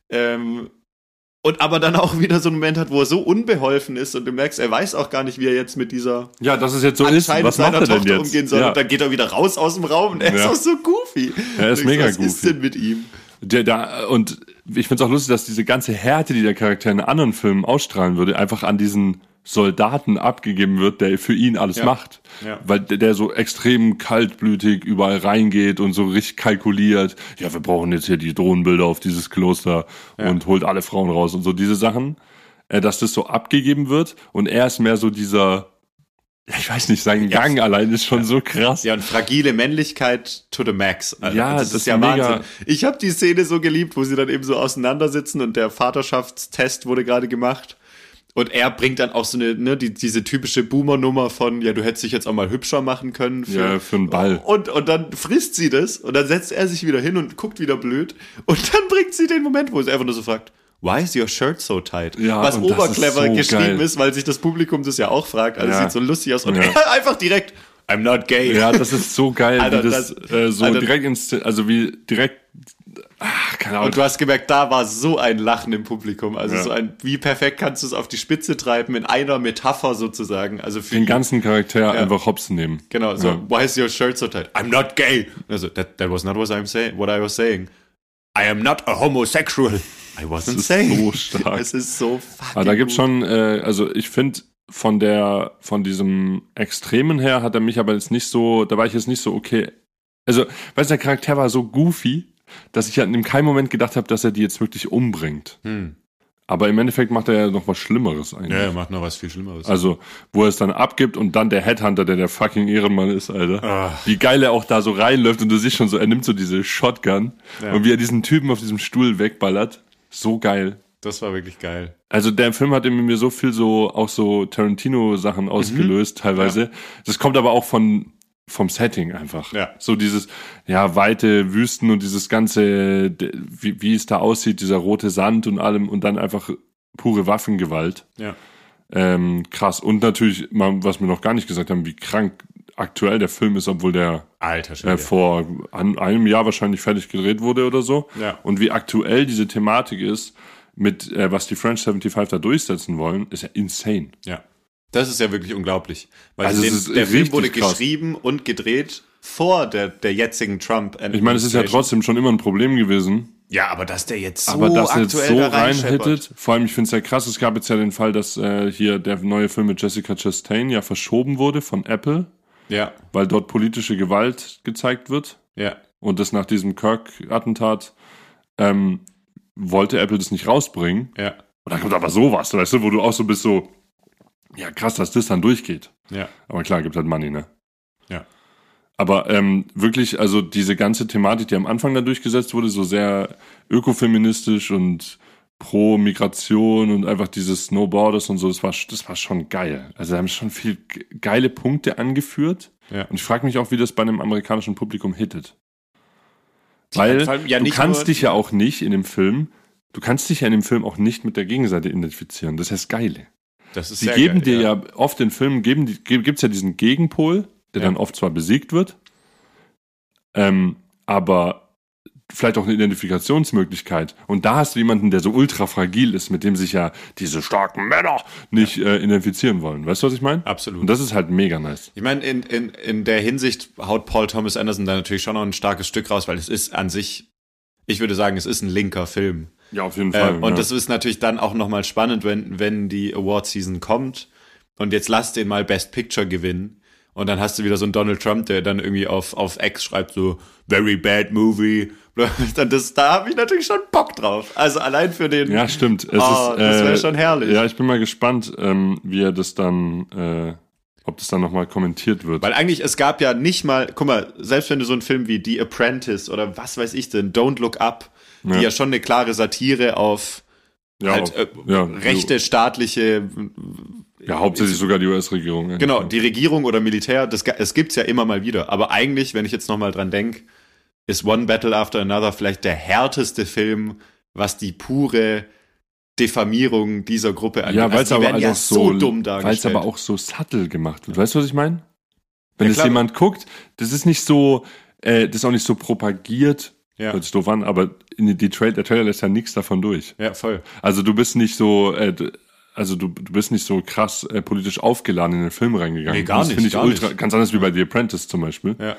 Und aber dann auch wieder so einen Moment hat, wo er so unbeholfen ist und du merkst, er weiß auch gar nicht, wie er jetzt mit dieser dass es jetzt so ist, was macht er denn jetzt? Umgehen soll. Und dann geht er wieder raus aus dem Raum und er ist auch so goofy. Er ist mega goofy. Was ist denn mit ihm? Und ich finde es auch lustig, dass diese ganze Härte, die der Charakter in anderen Filmen ausstrahlen würde, einfach an diesen Soldaten abgegeben wird, der für ihn alles macht. Ja. Weil der so extrem kaltblütig überall reingeht und so richtig kalkuliert. Ja, wir brauchen jetzt hier die Drohnenbilder auf dieses Kloster und holt alle Frauen raus und so diese Sachen. Dass das so abgegeben wird und er ist mehr so dieser, ich weiß nicht, sein Gang allein ist schon so krass. Ja, und fragile Männlichkeit to the max. Also, das ist ja mega. Wahnsinn. Ich habe die Szene so geliebt, wo sie dann eben so auseinandersitzen und der Vaterschaftstest wurde gerade gemacht. Und er bringt dann auch so diese typische Boomer-Nummer von, ja, du hättest dich jetzt auch mal hübscher machen können. Für einen Ball. Und dann frisst sie das und dann setzt er sich wieder hin und guckt wieder blöd. Und dann bringt sie den Moment, wo sie einfach nur so fragt, why is your shirt so tight? Ja, was oberclever so geschrieben geil. ist, weil sich das Publikum das ja auch fragt. Also sieht so lustig aus. Und er einfach direkt, I'm not gay. Ja, das ist so geil, Alter, wie das direkt keine Ahnung. Und du hast gemerkt, da war so ein Lachen im Publikum. Also so ein, wie perfekt kannst du es auf die Spitze treiben, in einer Metapher sozusagen. Also für den ganzen Charakter einfach hops nehmen. Genau, so, why is your shirt so tight? I'm not gay. Also, that was not what I was saying. I am not a homosexual. I wasn't saying. So stark. Es ist so fucking Aber da gibt's schon, also ich finde, von diesem Extremen her hat er mich aber jetzt nicht so, da war ich jetzt nicht so, okay. Also, weißt du, der Charakter war so goofy, dass ich in keinem Moment gedacht habe, dass er die jetzt wirklich umbringt. Aber im Endeffekt macht er ja noch was Schlimmeres eigentlich. Ja, er macht noch was viel Schlimmeres. Also, wo er es dann abgibt und dann der Headhunter, der fucking Ehrenmann ist, Alter. Wie geil er auch da so reinläuft und du siehst schon so, er nimmt so diese Shotgun und wie er diesen Typen auf diesem Stuhl wegballert. So geil. Das war wirklich geil. Also der Film hat in mir so viel auch so Tarantino-Sachen ausgelöst teilweise. Ja. Das kommt aber auch vom Setting einfach. Ja. So dieses, weite Wüsten und dieses ganze, wie es da aussieht, dieser rote Sand und allem und dann einfach pure Waffengewalt. Ja. Krass. Und natürlich, was wir noch gar nicht gesagt haben, wie krank aktuell der Film ist, obwohl der vor einem Jahr wahrscheinlich fertig gedreht wurde oder so. Ja. Und wie aktuell diese Thematik ist, mit was die French 75 da durchsetzen wollen, ist ja insane. Ja. Das ist ja wirklich unglaublich. Weil also der Film wurde geschrieben und gedreht vor der jetzigen Trump. Ich meine, es ist ja trotzdem schon immer ein Problem gewesen. Ja, aber dass der jetzt so aktuell reinhittet, vor allem, ich finde es ja krass, es gab jetzt ja den Fall, dass hier der neue Film mit Jessica Chastain ja verschoben wurde von Apple. Ja. Weil dort politische Gewalt gezeigt wird. Ja. Und das nach diesem Kirk-Attentat wollte Apple das nicht rausbringen. Ja. Und dann kommt aber sowas, weißt du, wo du auch so bist so, ja krass, dass das dann durchgeht. Ja. Aber klar, gibt halt Money, ne? Ja. Aber wirklich, also diese ganze Thematik, die am Anfang da durchgesetzt wurde, so sehr ökofeministisch und pro Migration und einfach dieses No Borders und so, das war schon geil. Also da haben schon viel geile Punkte angeführt. Ja. Und ich frage mich auch, wie das bei einem amerikanischen Publikum hittet. Weil du kannst dich ja auch nicht in dem Film auch nicht mit der Gegenseite identifizieren. Das ist das Geile. Sie geben dir ja oft in Filmen, gibt's ja diesen Gegenpol, der dann oft zwar besiegt wird, aber vielleicht auch eine Identifikationsmöglichkeit. Und da hast du jemanden, der so ultra fragil ist, mit dem sich ja diese starken Männer nicht identifizieren wollen. Weißt du, was ich meine? Absolut. Und das ist halt mega nice. Ich meine, in der Hinsicht haut Paul Thomas Anderson da natürlich schon noch ein starkes Stück raus, weil es ist an sich, ich würde sagen, es ist ein linker Film. Ja, auf jeden Fall. Und das ist natürlich dann auch nochmal spannend, wenn die Award-Season kommt und jetzt lass den mal Best Picture gewinnen. Und dann hast du wieder so einen Donald Trump, der dann irgendwie auf X schreibt so, very bad movie. Da habe ich natürlich schon Bock drauf. Also allein für den... Ja, stimmt. Das wäre schon herrlich. Ja, ich bin mal gespannt, wie er das dann... ob das dann nochmal kommentiert wird. Weil eigentlich, es gab ja nicht mal... Guck mal, selbst wenn du so einen Film wie The Apprentice oder was weiß ich denn, Don't Look Up, die ja schon eine klare Satire auf rechte, staatliche... Ja, hauptsächlich sogar die US-Regierung. Genau, die Regierung oder Militär, es gibt's ja immer mal wieder. Aber eigentlich, wenn ich jetzt nochmal dran denke, ist One Battle After Another vielleicht der härteste Film, was die pure Diffamierung dieser Gruppe angeht. Ja, weil es aber ja so dumm dargestellt. Weil es aber auch so subtle gemacht wird. Weißt du, was ich meine? Wenn es jemand guckt, das ist nicht so, das ist auch nicht so propagiert, hört sich doof an, aber der Trailer lässt ja nichts davon durch. Ja, voll. Also du bist nicht so, du bist nicht so krass politisch aufgeladen in den Film reingegangen. Nee, gar nicht. Das finde ich ganz anders wie bei The Apprentice zum Beispiel. Ja.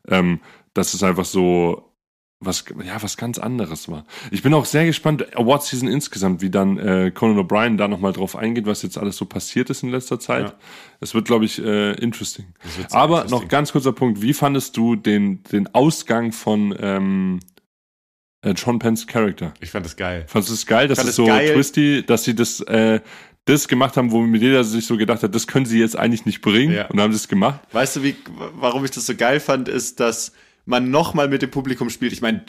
Das ist einfach so was ganz anderes war. Ich bin auch sehr gespannt, Award Season insgesamt, wie dann Conan O'Brien da nochmal drauf eingeht, was jetzt alles so passiert ist in letzter Zeit. Ja. Es wird, glaube ich, interesting. Aber noch ganz kurzer Punkt, wie fandest du den Ausgang von Sean Penns Charakter? Ich fand das geil. Fandest du es geil, dass es so twisty, dass sie das gemacht haben, wo mit jeder sich so gedacht hat, das können sie jetzt eigentlich nicht bringen, und dann haben sie es gemacht. Weißt du, warum ich das so geil fand, ist, dass man nochmal mit dem Publikum spielt. Ich meine,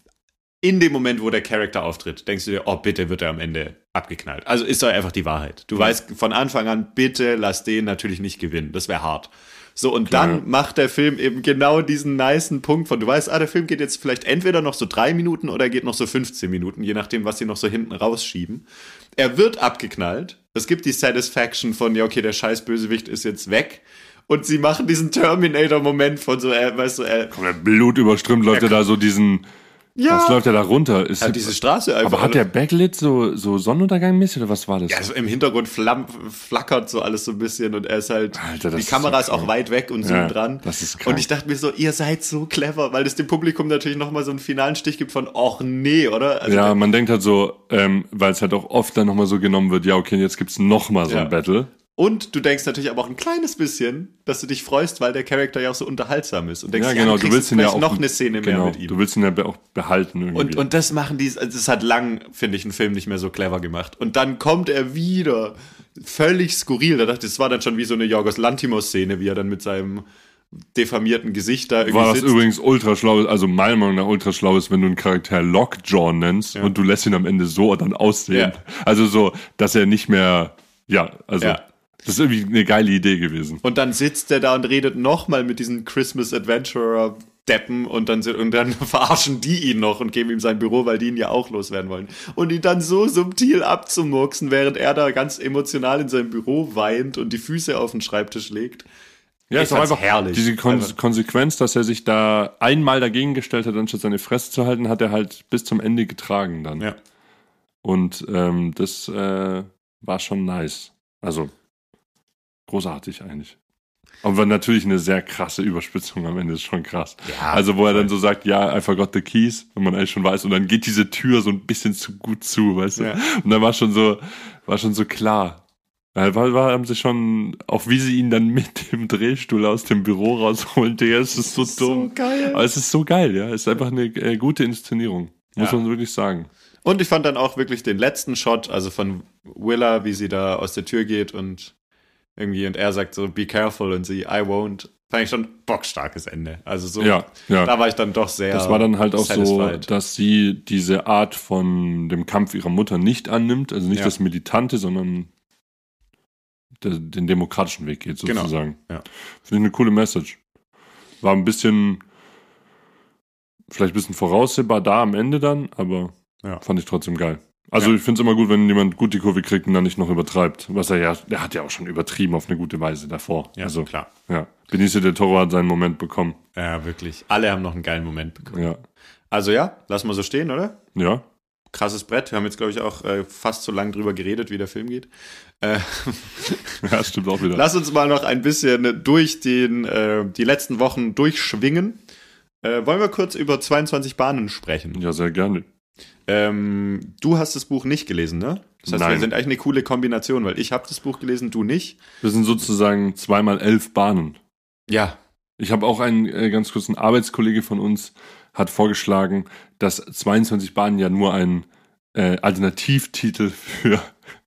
in dem Moment, wo der Charakter auftritt, denkst du dir, oh, bitte wird er am Ende abgeknallt. Also ist doch einfach die Wahrheit. Du weißt von Anfang an, bitte lass den natürlich nicht gewinnen. Das wäre hart. So, und dann macht der Film eben genau diesen nicen Punkt von, du weißt, der Film geht jetzt vielleicht entweder noch so 3 Minuten oder geht noch so 15 Minuten, je nachdem, was sie noch so hinten rausschieben. Er wird abgeknallt. Es gibt die Satisfaction von, ja, okay, der scheiß Bösewicht ist jetzt weg. Und sie machen diesen Terminator-Moment von so, weißt du, komm, der Blut überströmt, läuft er da so diesen, was läuft er da runter? Ist halt diese Straße einfach. Aber hat der Backlit so Sonnenuntergang-mäßig oder was war das? Ja, also im Hintergrund flackert so alles so ein bisschen und er ist halt, Alter, die Kamera ist auch weit weg und so dran. Das ist krass. Und ich dachte mir so, ihr seid so clever, weil das dem Publikum natürlich nochmal so einen finalen Stich gibt von, och nee, oder? Also ja, man denkt halt so, weil es halt auch oft dann nochmal so genommen wird, ja, okay, jetzt gibt's nochmal so ein Battle. Und du denkst natürlich aber auch ein kleines bisschen, dass du dich freust, weil der Charakter ja auch so unterhaltsam ist. Und denkst, ja, genau, du willst ihn ja auch noch eine Szene mehr mit ihm. Du willst ihn ja auch behalten irgendwie. Und das machen die, also das hat lang, finde ich, einen Film nicht mehr so clever gemacht. Und dann kommt er wieder, völlig skurril. Da dachte ich, das war dann schon wie so eine Yorgos Lanthimos-Szene, wie er dann mit seinem diffamierten Gesicht da irgendwie sitzt. Was übrigens ultra schlau ist, also meiner Meinung nach ultra schlau ist, wenn du einen Charakter Lockjaw nennst und du lässt ihn am Ende so dann aussehen. Ja. Also so, dass er nicht mehr, das ist irgendwie eine geile Idee gewesen. Und dann sitzt er da und redet nochmal mit diesen Christmas Adventurer Deppen und dann verarschen die ihn noch und geben ihm sein Büro, weil die ihn ja auch loswerden wollen. Und ihn dann so subtil abzumurksen, während er da ganz emotional in seinem Büro weint und die Füße auf den Schreibtisch legt. Ja, ist auch einfach herrlich. Diese Konsequenz, dass er sich da einmal dagegen gestellt hat, anstatt seine Fresse zu halten, hat er halt bis zum Ende getragen dann. Ja. Und das war schon nice. Also großartig eigentlich. Aber natürlich eine sehr krasse Überspitzung am Ende, ist schon krass. Ja, also wo er dann so sagt, ja, I forgot the keys, wenn man eigentlich schon weiß, und dann geht diese Tür so ein bisschen zu gut zu, weißt du? Ja. Und dann war schon so klar. Haben sie schon, auch wie sie ihn dann mit dem Drehstuhl aus dem Büro rausholen, es ist so dumm. So geil. Aber es ist so geil, ja. Es ist einfach eine gute Inszenierung, muss man wirklich sagen. Und ich fand dann auch wirklich den letzten Shot, also von Willa, wie sie da aus der Tür geht und er sagt so, be careful, und sie, I won't. Fand ich schon bockstarkes Ende. Also so, da war ich dann doch sehr Das war dann halt auch satisfied. So, dass sie diese Art von dem Kampf ihrer Mutter nicht annimmt, also nicht das Militante, sondern den demokratischen Weg geht, sozusagen. Genau. Ja. Finde ich eine coole Message. War vielleicht ein bisschen voraussehbar da am Ende dann, aber fand ich trotzdem geil. Also ich finde es immer gut, wenn jemand gut die Kurve kriegt und dann nicht noch übertreibt. Der hat ja auch schon übertrieben auf eine gute Weise davor. Ja, also klar. Ja. Benicio del Toro hat seinen Moment bekommen. Ja, wirklich. Alle haben noch einen geilen Moment bekommen. Ja. Also ja, lassen wir so stehen, oder? Ja. Krasses Brett. Wir haben jetzt, glaube ich, auch fast so lang drüber geredet, wie der Film geht. Ja, stimmt auch wieder. Lass uns mal noch ein bisschen durch die letzten Wochen durchschwingen. Wollen wir kurz über 22 Bahnen sprechen? Ja, sehr gerne. Du hast das Buch nicht gelesen, ne? Das heißt, Nein. wir sind eigentlich eine coole Kombination, weil ich habe das Buch gelesen, du nicht. Wir sind sozusagen 2x11 Bahnen. Ja. Ich habe auch einen ganz kurzen Arbeitskollege von uns hat vorgeschlagen, dass 22 Bahnen ja nur ein Alternativtitel für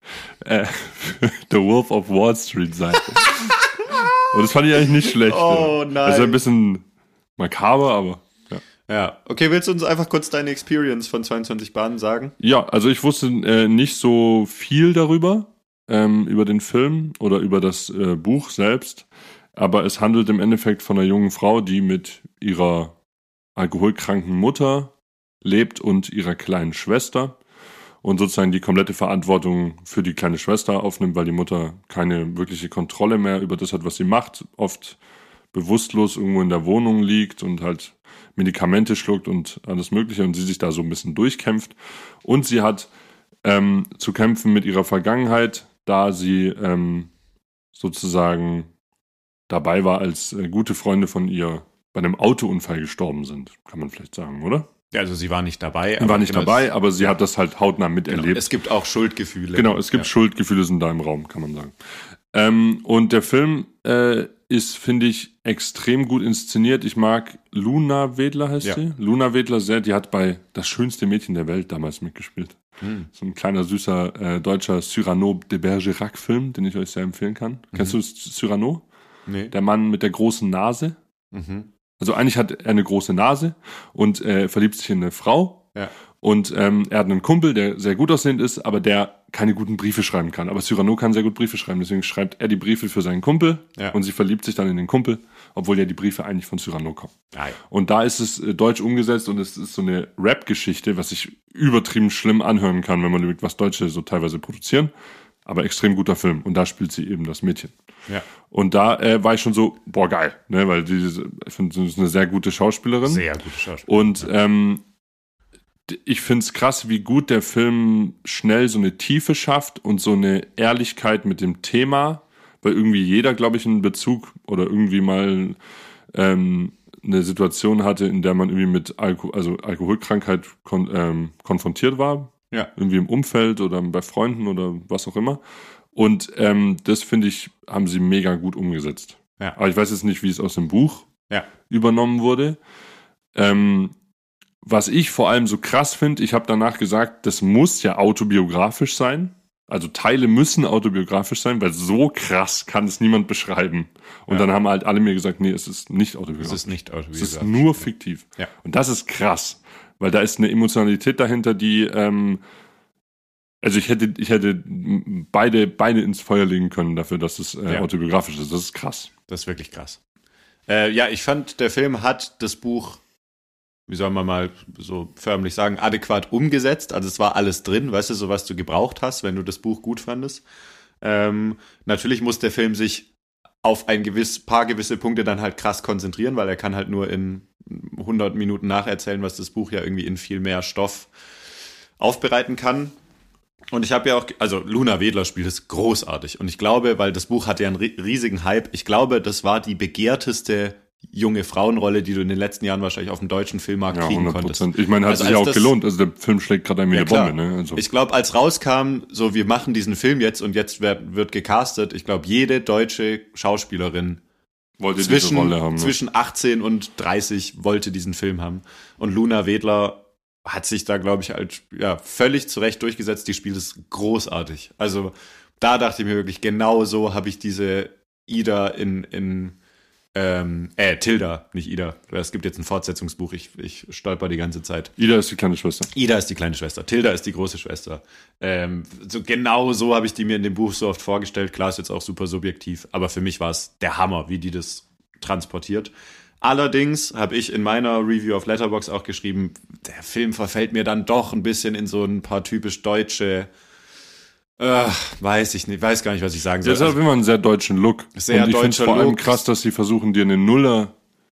The Wolf of Wall Street sei. Und das fand ich eigentlich nicht schlecht. Oh nein. Das ist ein bisschen makaber, aber ja. Ja, okay, willst du uns einfach kurz deine Experience von 22 Bahnen sagen? Ja, also ich wusste nicht so viel darüber, über den Film oder über das Buch selbst, aber es handelt im Endeffekt von einer jungen Frau, die mit ihrer alkoholkranken Mutter lebt und ihrer kleinen Schwester und sozusagen die komplette Verantwortung für die kleine Schwester aufnimmt, weil die Mutter keine wirkliche Kontrolle mehr über das hat, was sie macht, oft bewusstlos irgendwo in der Wohnung liegt und halt Medikamente schluckt und alles Mögliche und sie sich da so ein bisschen durchkämpft. Und sie hat zu kämpfen mit ihrer Vergangenheit, da sie sozusagen dabei war, als gute Freunde von ihr bei einem Autounfall gestorben sind, kann man vielleicht sagen, oder? Ja, also sie war nicht dabei. Aber sie hat das halt hautnah miterlebt. Genau, es gibt auch Schuldgefühle. Genau, es gibt Schuldgefühle sind da im Raum, kann man sagen. Und der Film ist, finde ich, extrem gut inszeniert. Ich mag Luna Wedler, heißt sie? Luna Wedler sehr, die hat bei Das schönste Mädchen der Welt damals mitgespielt. So ein kleiner, süßer deutscher Cyrano de Bergerac-Film, den ich euch sehr empfehlen kann. Kennst du Cyrano? Nee. Der Mann mit der großen Nase. Also eigentlich hat er eine große Nase und verliebt sich in eine Frau. Ja. Und er hat einen Kumpel, der sehr gut aussehend ist, aber der keine guten Briefe schreiben kann. Aber Cyrano kann sehr gut Briefe schreiben, deswegen schreibt er die Briefe für seinen Kumpel und sie verliebt sich dann in den Kumpel, obwohl ja die Briefe eigentlich von Cyrano kommen. Ah, ja. Und da ist es deutsch umgesetzt und es ist so eine Rap-Geschichte, was sich übertrieben schlimm anhören kann, wenn man überlegt, was Deutsche so teilweise produzieren. Aber extrem guter Film. Und da spielt sie eben das Mädchen. Ja. Und da war ich schon so, boah, geil. Ne? Weil ich finde, sie ist eine sehr gute Schauspielerin. Sehr gute Schauspielerin. Und ich finde es krass, wie gut der Film schnell so eine Tiefe schafft und so eine Ehrlichkeit mit dem Thema. Weil irgendwie jeder, glaube ich, einen Bezug oder irgendwie mal eine Situation hatte, in der man irgendwie mit Alkoholkrankheit konfrontiert war. Ja. Irgendwie im Umfeld oder bei Freunden oder was auch immer. Und das, finde ich, haben sie mega gut umgesetzt. Ja. Aber ich weiß jetzt nicht, wie es aus dem Buch Ja. übernommen wurde. Was ich vor allem so krass finde, ich habe danach gesagt, das muss ja autobiografisch sein. Also Teile müssen autobiografisch sein, weil so krass kann es niemand beschreiben. Und dann haben halt alle mir gesagt, nee, es ist nicht autobiografisch. Es ist nicht autobiografisch. Es ist nur fiktiv. Ja. Und das ist krass. Weil da ist eine Emotionalität dahinter, die, also ich hätte beide Beine ins Feuer legen können dafür, dass es autobiografisch ist. Das ist krass. Das ist wirklich krass. Ja, ich fand, der Film hat das Buch, wie soll man mal so förmlich sagen, adäquat umgesetzt. Also es war alles drin, weißt du, so was du gebraucht hast, wenn du das Buch gut fandest. Natürlich muss der Film sich auf paar gewisse Punkte dann halt krass konzentrieren, weil er kann halt nur in 100 Minuten nacherzählen, was das Buch ja irgendwie in viel mehr Stoff aufbereiten kann. Und ich habe ja auch, also Luna Wedler spielt es großartig. Und ich glaube, weil das Buch hatte ja einen riesigen Hype, ich glaube, das war die begehrteste junge Frauenrolle, die du in den letzten Jahren wahrscheinlich auf dem deutschen Filmmarkt kriegen 100%. Konntest. Ich meine, hat sich ja auch gelohnt. Also der Film schlägt gerade eine Bombe. Ne? Also. Ich glaube, als rauskam, so wir machen diesen Film jetzt und jetzt wird gecastet, ich glaube, jede deutsche Schauspielerin wollte diese Rolle haben. Zwischen 18 und 30 wollte diesen Film haben. Und Luna Wedler hat sich da, glaube ich, halt völlig zurecht durchgesetzt. Die spielt es großartig. Also da dachte ich mir wirklich, genau so habe ich diese Ida Tilda, nicht Ida. Es gibt jetzt ein Fortsetzungsbuch, ich stolper die ganze Zeit. Ida ist die kleine Schwester. Ida ist die kleine Schwester. Tilda ist die große Schwester. So genau so habe ich die mir in dem Buch so oft vorgestellt. Klar, ist jetzt auch super subjektiv, aber für mich war es der Hammer, wie die das transportiert. Allerdings habe ich in meiner Review auf Letterboxd auch geschrieben, der Film verfällt mir dann doch ein bisschen in so ein paar typisch deutsche, weiß gar nicht, was ich sagen soll. Das hat immer einen sehr deutschen Look. Sehr und ich finde es vor allem krass, dass sie versuchen, dir einen Nuller,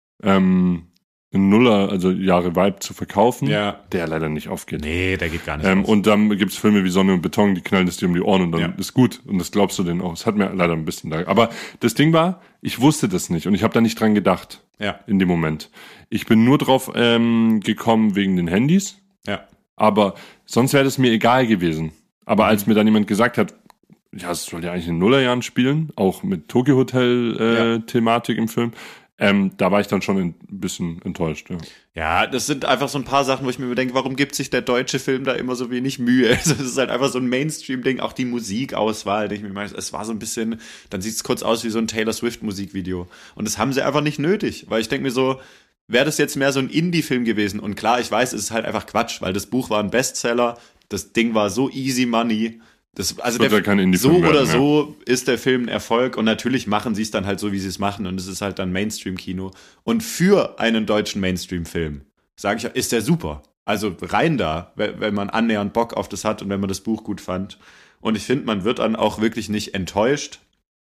also Jahre-Vibe zu verkaufen, der leider nicht aufgeht. Nee, der geht gar nicht auf. Und dann gibt's Filme wie Sonne und Beton, die knallen es dir um die Ohren und dann ist gut. Und das glaubst du denen auch. Es hat mir leider ein bisschen da. Aber das Ding war, ich wusste das nicht und ich habe da nicht dran gedacht in dem Moment. Ich bin nur drauf gekommen wegen den Handys. Ja. Aber sonst wäre das mir egal gewesen. Aber als mir dann jemand gesagt hat, ja, es soll ja eigentlich in den Nullerjahren spielen, auch mit Tokyo Hotel Thematik im Film, da war ich dann schon ein bisschen enttäuscht. Ja, das sind einfach so ein paar Sachen, wo ich mir denke, warum gibt sich der deutsche Film da immer so wenig Mühe? Also, das ist halt einfach so ein Mainstream-Ding, auch die Musikauswahl. Ich meine, es war so ein bisschen, dann sieht es kurz aus wie so ein Taylor Swift-Musikvideo. Und das haben sie einfach nicht nötig, weil ich denke mir so, wäre das jetzt mehr so ein Indie-Film gewesen? Und klar, ich weiß, es ist halt einfach Quatsch, weil das Buch war ein Bestseller, das Ding war so easy money. So oder so ist der Film ein Erfolg und natürlich machen sie es dann halt so, wie sie es machen und es ist halt dann Mainstream-Kino. Und für einen deutschen Mainstream-Film, sage ich, ist der super. Also rein da, wenn man annähernd Bock auf das hat und wenn man das Buch gut fand. Und ich finde, man wird dann auch wirklich nicht enttäuscht.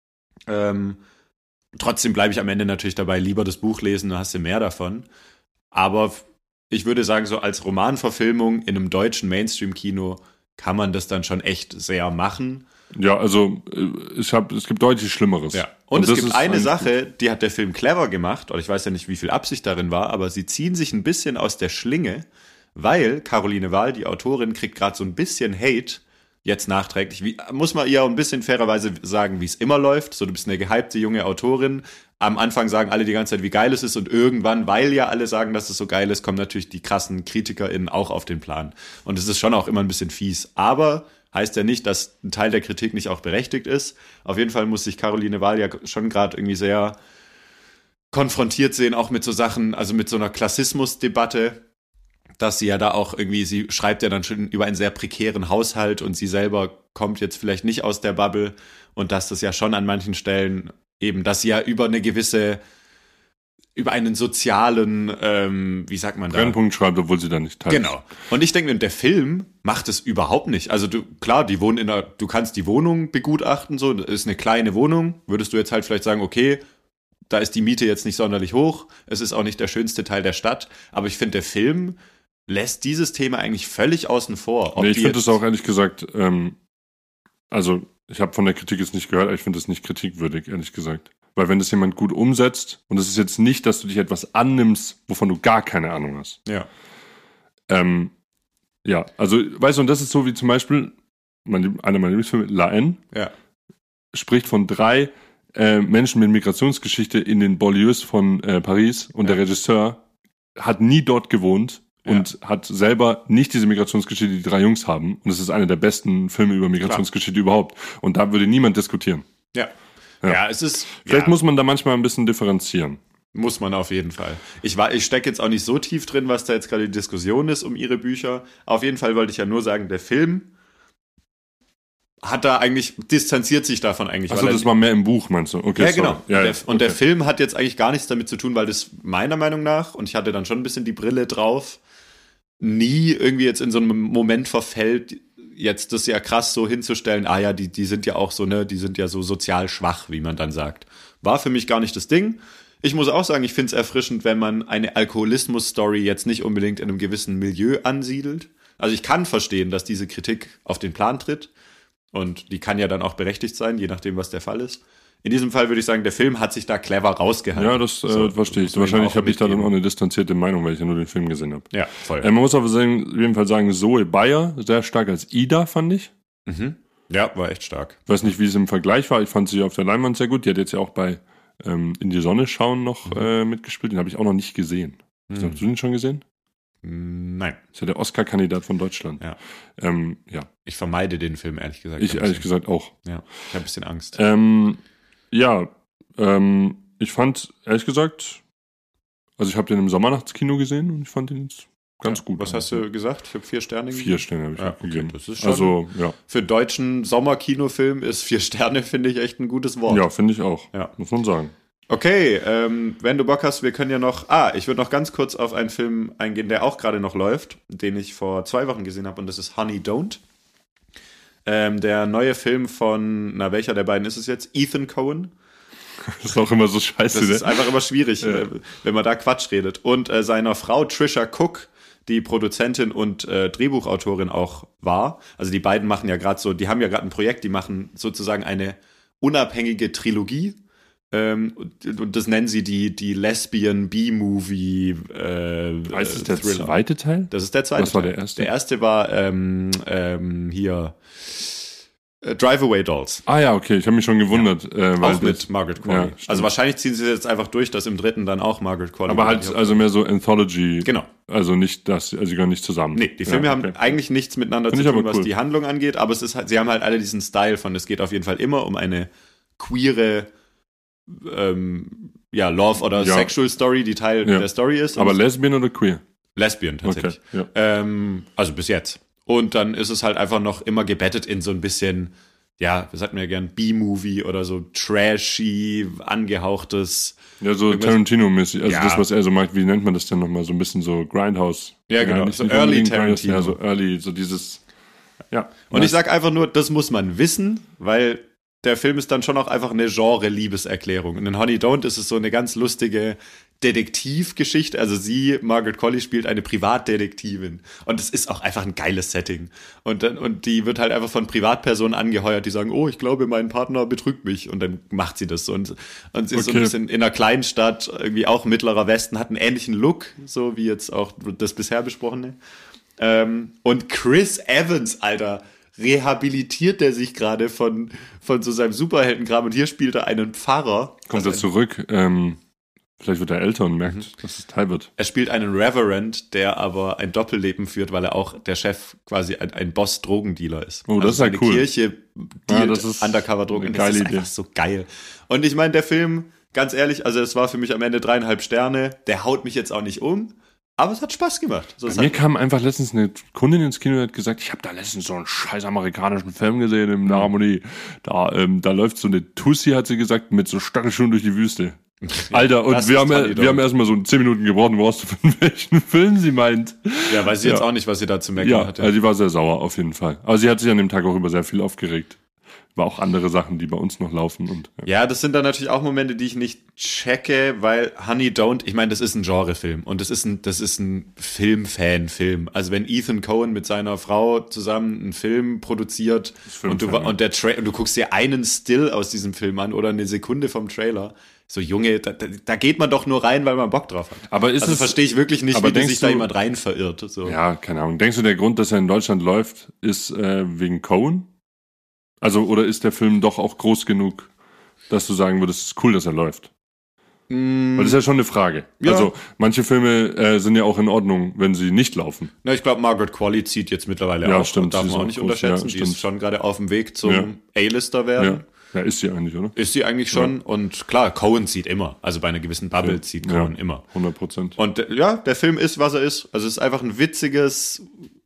Trotzdem bleibe ich am Ende natürlich dabei, lieber das Buch lesen, dann hast du mehr davon. Aber ich würde sagen, so als Romanverfilmung in einem deutschen Mainstream-Kino kann man das dann schon echt sehr machen. Ja, also es gibt deutlich Schlimmeres. Ja. Und es gibt eine Sache, die hat der Film clever gemacht, oder ich weiß ja nicht, wie viel Absicht darin war, aber sie ziehen sich ein bisschen aus der Schlinge, weil Caroline Wahl, die Autorin, kriegt gerade so ein bisschen Hate, jetzt nachträglich. Muss man ihr auch ein bisschen fairerweise sagen, wie es immer läuft. So, du bist eine gehypte junge Autorin. Am Anfang sagen alle die ganze Zeit, wie geil es ist und irgendwann, weil ja alle sagen, dass es so geil ist, kommen natürlich die krassen KritikerInnen auch auf den Plan. Und es ist schon auch immer ein bisschen fies. Aber heißt ja nicht, dass ein Teil der Kritik nicht auch berechtigt ist. Auf jeden Fall muss sich Caroline Wahl ja schon gerade irgendwie sehr konfrontiert sehen, auch mit so Sachen, also mit so einer Klassismusdebatte, dass sie ja da auch irgendwie, sie schreibt ja dann schon über einen sehr prekären Haushalt und sie selber kommt jetzt vielleicht nicht aus der Bubble und dass das ja schon an manchen Stellen eben, dass sie ja über einen sozialen, wie sagt man da? Brennpunkt schreibt, obwohl sie da nicht teilt. Genau. Und ich denke mir, der Film macht es überhaupt nicht. Also klar, du kannst die Wohnung begutachten, so, das ist eine kleine Wohnung. Würdest du jetzt halt vielleicht sagen, okay, da ist die Miete jetzt nicht sonderlich hoch. Es ist auch nicht der schönste Teil der Stadt. Aber ich finde, der Film lässt dieses Thema eigentlich völlig außen vor. Ich finde es auch ehrlich gesagt, also ich habe von der Kritik jetzt nicht gehört, aber ich finde es nicht kritikwürdig, ehrlich gesagt. Weil wenn das jemand gut umsetzt, und es ist jetzt nicht, dass du dich etwas annimmst, wovon du gar keine Ahnung hast. Ja. Ja, also, weißt du, und das ist so wie zum Beispiel, einer meiner Lieblingsfilme, La Haine, spricht von 3 Menschen mit Migrationsgeschichte in den Banlieues von Paris und der Regisseur hat nie dort gewohnt und hat selber nicht diese Migrationsgeschichte, die 3 Jungs haben. Und es ist einer der besten Filme über Migrationsgeschichte überhaupt. Und da würde niemand diskutieren. Ja, es ist... Vielleicht muss man da manchmal ein bisschen differenzieren. Muss man auf jeden Fall. Ich stecke jetzt auch nicht so tief drin, was da jetzt gerade die Diskussion ist um ihre Bücher. Auf jeden Fall wollte ich ja nur sagen, der Film distanziert sich davon eigentlich. Achso, das war mehr im Buch, meinst du? Okay, ja, genau. Ja, der Film hat jetzt eigentlich gar nichts damit zu tun, weil das meiner Meinung nach, und ich hatte dann schon ein bisschen die Brille drauf, nie irgendwie jetzt in so einem Moment verfällt, jetzt das ja krass so hinzustellen, die sind ja auch so, ne, die sind ja so sozial schwach, wie man dann sagt. War für mich gar nicht das Ding. Ich muss auch sagen, ich finde es erfrischend, wenn man eine Alkoholismus-Story jetzt nicht unbedingt in einem gewissen Milieu ansiedelt. Also ich kann verstehen, dass diese Kritik auf den Plan tritt. Und die kann ja dann auch berechtigt sein, je nachdem, was der Fall ist. In diesem Fall würde ich sagen, der Film hat sich da clever rausgehalten. Ja, das verstehe ich. Wahrscheinlich habe ich da dann auch eine distanzierte Meinung, weil ich ja nur den Film gesehen habe. Ja, voll. Man muss auf jeden Fall sagen, Zoe Bayer, sehr stark als Ida, fand ich. Mhm. Ja, war echt stark. Ich weiß nicht, wie es im Vergleich war. Ich fand sie auf der Leinwand sehr gut. Die hat jetzt ja auch bei In die Sonne schauen noch mitgespielt. Den habe ich auch noch nicht gesehen. Hast du den schon gesehen? Nein. Ist ja der Oscar-Kandidat von Deutschland. Ja. Ja. Ich vermeide den Film, ehrlich gesagt. Ich ehrlich gesagt auch. Ja, ich habe ein bisschen Angst. Ich fand, ehrlich gesagt, also ich habe den im Sommernachtskino gesehen und ich fand den jetzt ganz gut. Was hast du gesagt? Ich habe 4 Sterne gegeben. 4 Sterne habe ich gegeben. Das ist schon, für deutschen Sommerkinofilm ist 4 Sterne, finde ich, echt ein gutes Wort. Ja, finde ich auch. Ja. Muss man sagen. Okay, wenn du Bock hast, wir können ja noch... ich würde noch ganz kurz auf einen Film eingehen, der auch gerade noch läuft, den ich vor 2 Wochen gesehen habe, und das ist Honey Don't. Der neue Film von, welcher der beiden ist es jetzt? Ethan Coen. Das ist auch immer so scheiße. Das ist einfach immer schwierig, wenn man da Quatsch redet. Und seiner Frau Trisha Cook, die Produzentin und Drehbuchautorin auch war. Also die beiden machen ja gerade so, die haben ja gerade ein Projekt, die machen sozusagen eine unabhängige Trilogie. Und das nennen sie die Lesbian B-Movie Ist es der Thriller. zweite Teil? Das ist der zweite Was war Teil. der erste? Der erste war hier Drive-Away Dolls. Ja, okay, ich habe mich schon gewundert. Auch mit Margaret Qualley. Ja, also wahrscheinlich ziehen sie jetzt einfach durch, dass im dritten dann auch Margaret Qualley. Aber halt also mehr so Anthology. Genau. Also nicht das, also sie gehören nicht zusammen. Nee, die Filme haben eigentlich nichts miteinander zu tun, was die Handlung angeht, aber es ist halt, sie haben halt alle diesen Style von, es geht auf jeden Fall immer um eine queere Love- oder Sexual Story, die Teil der Story ist. Aber Lesbian oder queer? Lesbian tatsächlich. Okay, also bis jetzt. Und dann ist es halt einfach noch immer gebettet in so ein bisschen, was sagt man ja gern, B-Movie oder so trashy, angehauchtes. Ja, so Tarantino-mäßig. Also das, was er so macht, wie nennt man das denn nochmal? So ein bisschen so Grindhouse. Ja, genau. So Early Tarantino. Ja, so Early, so dieses, Und ich sag einfach nur, das muss man wissen, weil der Film ist dann schon auch einfach eine Genre-Liebeserklärung. Und in Honey Don't ist es so eine ganz lustige Detektivgeschichte. Also Margaret Qualley, spielt eine Privatdetektivin. Und es ist auch einfach ein geiles Setting. Und die wird halt einfach von Privatpersonen angeheuert, die sagen, oh, ich glaube, mein Partner betrügt mich. Und dann macht sie das. Und sie ist so ein bisschen in einer kleinen Stadt, irgendwie auch Mittlerer Westen, hat einen ähnlichen Look, so wie jetzt auch das bisher besprochene. Und Chris Evans, Alter, rehabilitiert er sich gerade von so seinem Superheldenkram, und hier spielt er einen Pfarrer. Kommt er zurück, vielleicht wird er älter und merkt, dass es Teil wird. Er spielt einen Reverend, der aber ein Doppelleben führt, weil er auch der Chef quasi ein Boss-Drogendealer ist. Oh, das ist halt cool. Kirche dealt Undercover-Drogen. Das ist einfach so geil. Und ich meine, der Film, ganz ehrlich, also es war für mich am Ende 3,5 Sterne. Der haut mich jetzt auch nicht um. Aber es hat Spaß gemacht. Bei mir kam einfach letztens eine Kundin ins Kino und hat gesagt, ich habe da letztens so einen scheiß amerikanischen Film gesehen im La Harmonie. Da läuft so eine Tussi, hat sie gesagt, mit so Stachelschwung durch die Wüste. Alter, und wir haben erstmal so 10 Minuten gebraucht, um rauszufinden, welchen Film sie meint. Ja, weiß ich jetzt auch nicht, was sie da zu meckern hatte. Ja, also die war sehr sauer, auf jeden Fall. Aber sie hat sich an dem Tag auch über sehr viel aufgeregt. War auch andere Sachen, die bei uns noch laufen. Und ja, das sind dann natürlich auch Momente, die ich nicht checke, weil Honey Don't, ich meine, das ist ein Genrefilm und das ist ein Filmfan-Film. Also wenn Ethan Coen mit seiner Frau zusammen einen Film produziert und du guckst dir einen Still aus diesem Film an oder eine Sekunde vom Trailer, so Junge, da geht man doch nur rein, weil man Bock drauf hat. Aber verstehe ich wirklich nicht, wie sich da jemand rein verirrt. So. Ja, keine Ahnung. Denkst du, der Grund, dass er in Deutschland läuft, ist wegen Coen? Also, oder ist der Film doch auch groß genug, dass du sagen würdest, es ist cool, dass er läuft? Weil das ist ja schon eine Frage. Ja. Also, manche Filme sind ja auch in Ordnung, wenn sie nicht laufen. Na, ich glaube, Margaret Qualley zieht jetzt mittlerweile auch. Stimmt, darf man auch nicht unterschätzen. Die ist schon gerade auf dem Weg zum A-Lister werden. Ja, ist sie eigentlich, oder? Ist sie eigentlich schon. Ja. Und klar, Coen zieht immer. Also bei einer gewissen Bubble zieht Coen immer. 100%. Und der Film ist, was er ist. Also es ist einfach ein witziges,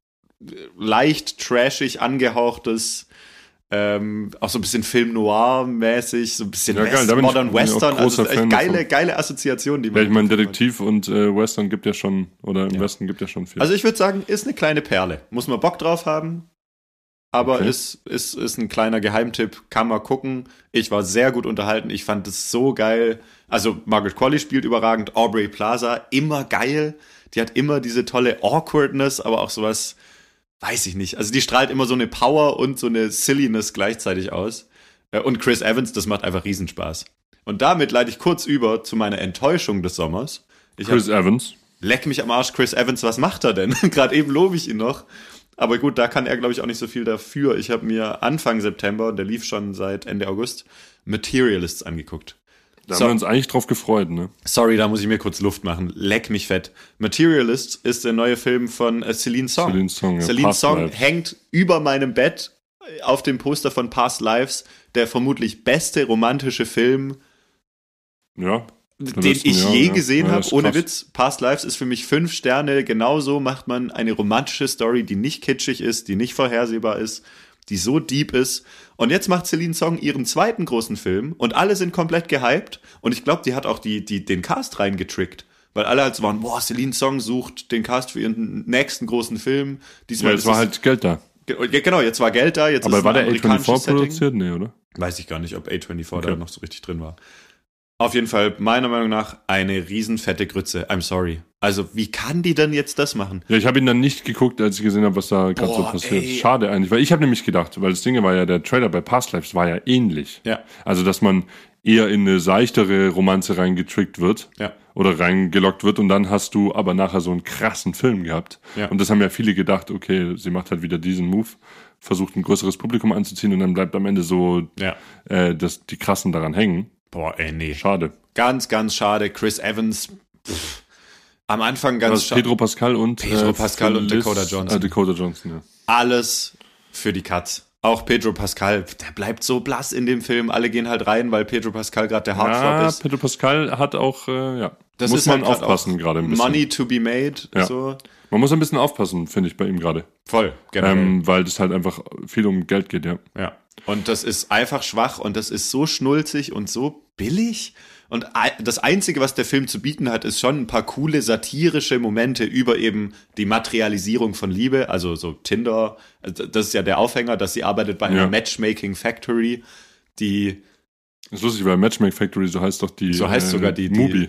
leicht trashig angehauchtes, auch so ein bisschen Film Noir-mäßig, so ein bisschen Modern Western. Also es ist echt geile Assoziation, die man. Ja, ich meine, Detektiv und Western gibt ja schon, oder im Westen gibt ja schon viel. Also ich würde sagen, ist eine kleine Perle. Muss man Bock drauf haben. Aber ist ein kleiner Geheimtipp, kann man gucken. Ich war sehr gut unterhalten, ich fand es so geil. Also Margaret Qualley spielt überragend, Aubrey Plaza, immer geil. Die hat immer diese tolle Awkwardness, aber auch sowas, weiß ich nicht. Also die strahlt immer so eine Power und so eine Silliness gleichzeitig aus. Und Chris Evans, das macht einfach Riesenspaß. Und damit leite ich kurz über zu meiner Enttäuschung des Sommers. Chris Evans? Leck mich am Arsch, Chris Evans, was macht er denn? Gerade eben lobe ich ihn noch. Aber gut, da kann er, glaube ich, auch nicht so viel dafür. Ich habe mir Anfang September, der lief schon seit Ende August, Materialists angeguckt. Da haben wir uns eigentlich drauf gefreut, ne? Sorry, da muss ich mir kurz Luft machen. Leck mich fett. Materialists ist der neue Film von Celine Song. Celine Song hängt über meinem Bett auf dem Poster von Past Lives, der vermutlich beste romantische Film, den ich je gesehen habe, ohne Witz. Past Lives ist für mich 5 Sterne. Genauso macht man eine romantische Story, die nicht kitschig ist, die nicht vorhersehbar ist, die so deep ist. Und jetzt macht Celine Song ihren zweiten großen Film und alle sind komplett gehypt. Und ich glaube, die hat auch den Cast reingetrickt. Weil alle halt so waren, boah, Celine Song sucht den Cast für ihren nächsten großen Film. Diesmal jetzt war halt Geld da. Ja, genau, jetzt war Geld da. Jetzt aber ist war der A24 produziert? Nee, oder? Weiß ich gar nicht, ob A24 da noch so richtig drin war. Auf jeden Fall, meiner Meinung nach, eine riesenfette Grütze. I'm sorry. Also, wie kann die denn jetzt das machen? Ja, ich habe ihn dann nicht geguckt, als ich gesehen habe, was da gerade so passiert. Ey. Schade eigentlich, weil ich habe nämlich gedacht, weil das Ding war ja, der Trailer bei Past Lives war ja ähnlich. Ja. Also, dass man eher in eine seichtere Romanze reingetrickt wird. Ja. Oder reingelockt wird und dann hast du aber nachher so einen krassen Film gehabt. Ja. Und das haben ja viele gedacht, okay, sie macht halt wieder diesen Move, versucht ein größeres Publikum anzuziehen und dann bleibt am Ende so, dass die Krassen daran hängen. Boah, ey, nee. Schade. Ganz, ganz schade. Chris Evans, am Anfang ganz schade. Pedro Pascal und Dakota Johnson. Dakota Johnson, ja. Alles für die Katz. Auch Pedro Pascal, der bleibt so blass in dem Film. Alle gehen halt rein, weil Pedro Pascal gerade der Hauptflop ist. Pedro Pascal hat auch, das muss man halt aufpassen gerade ein bisschen. Money to be made, so. Man muss ein bisschen aufpassen, finde ich, bei ihm gerade. Voll, generell. Weil das halt einfach viel um Geld geht, ja. Ja. Und das ist einfach schwach und das ist so schnulzig und so billig. Und das Einzige, was der Film zu bieten hat, ist schon ein paar coole satirische Momente über eben die Materialisierung von Liebe. Also so Tinder, das ist ja der Aufhänger, dass sie arbeitet bei einer Matchmaking Factory, die... Das ist lustig, weil Matchmaking Factory, so heißt doch die... So heißt sogar die... Mubi.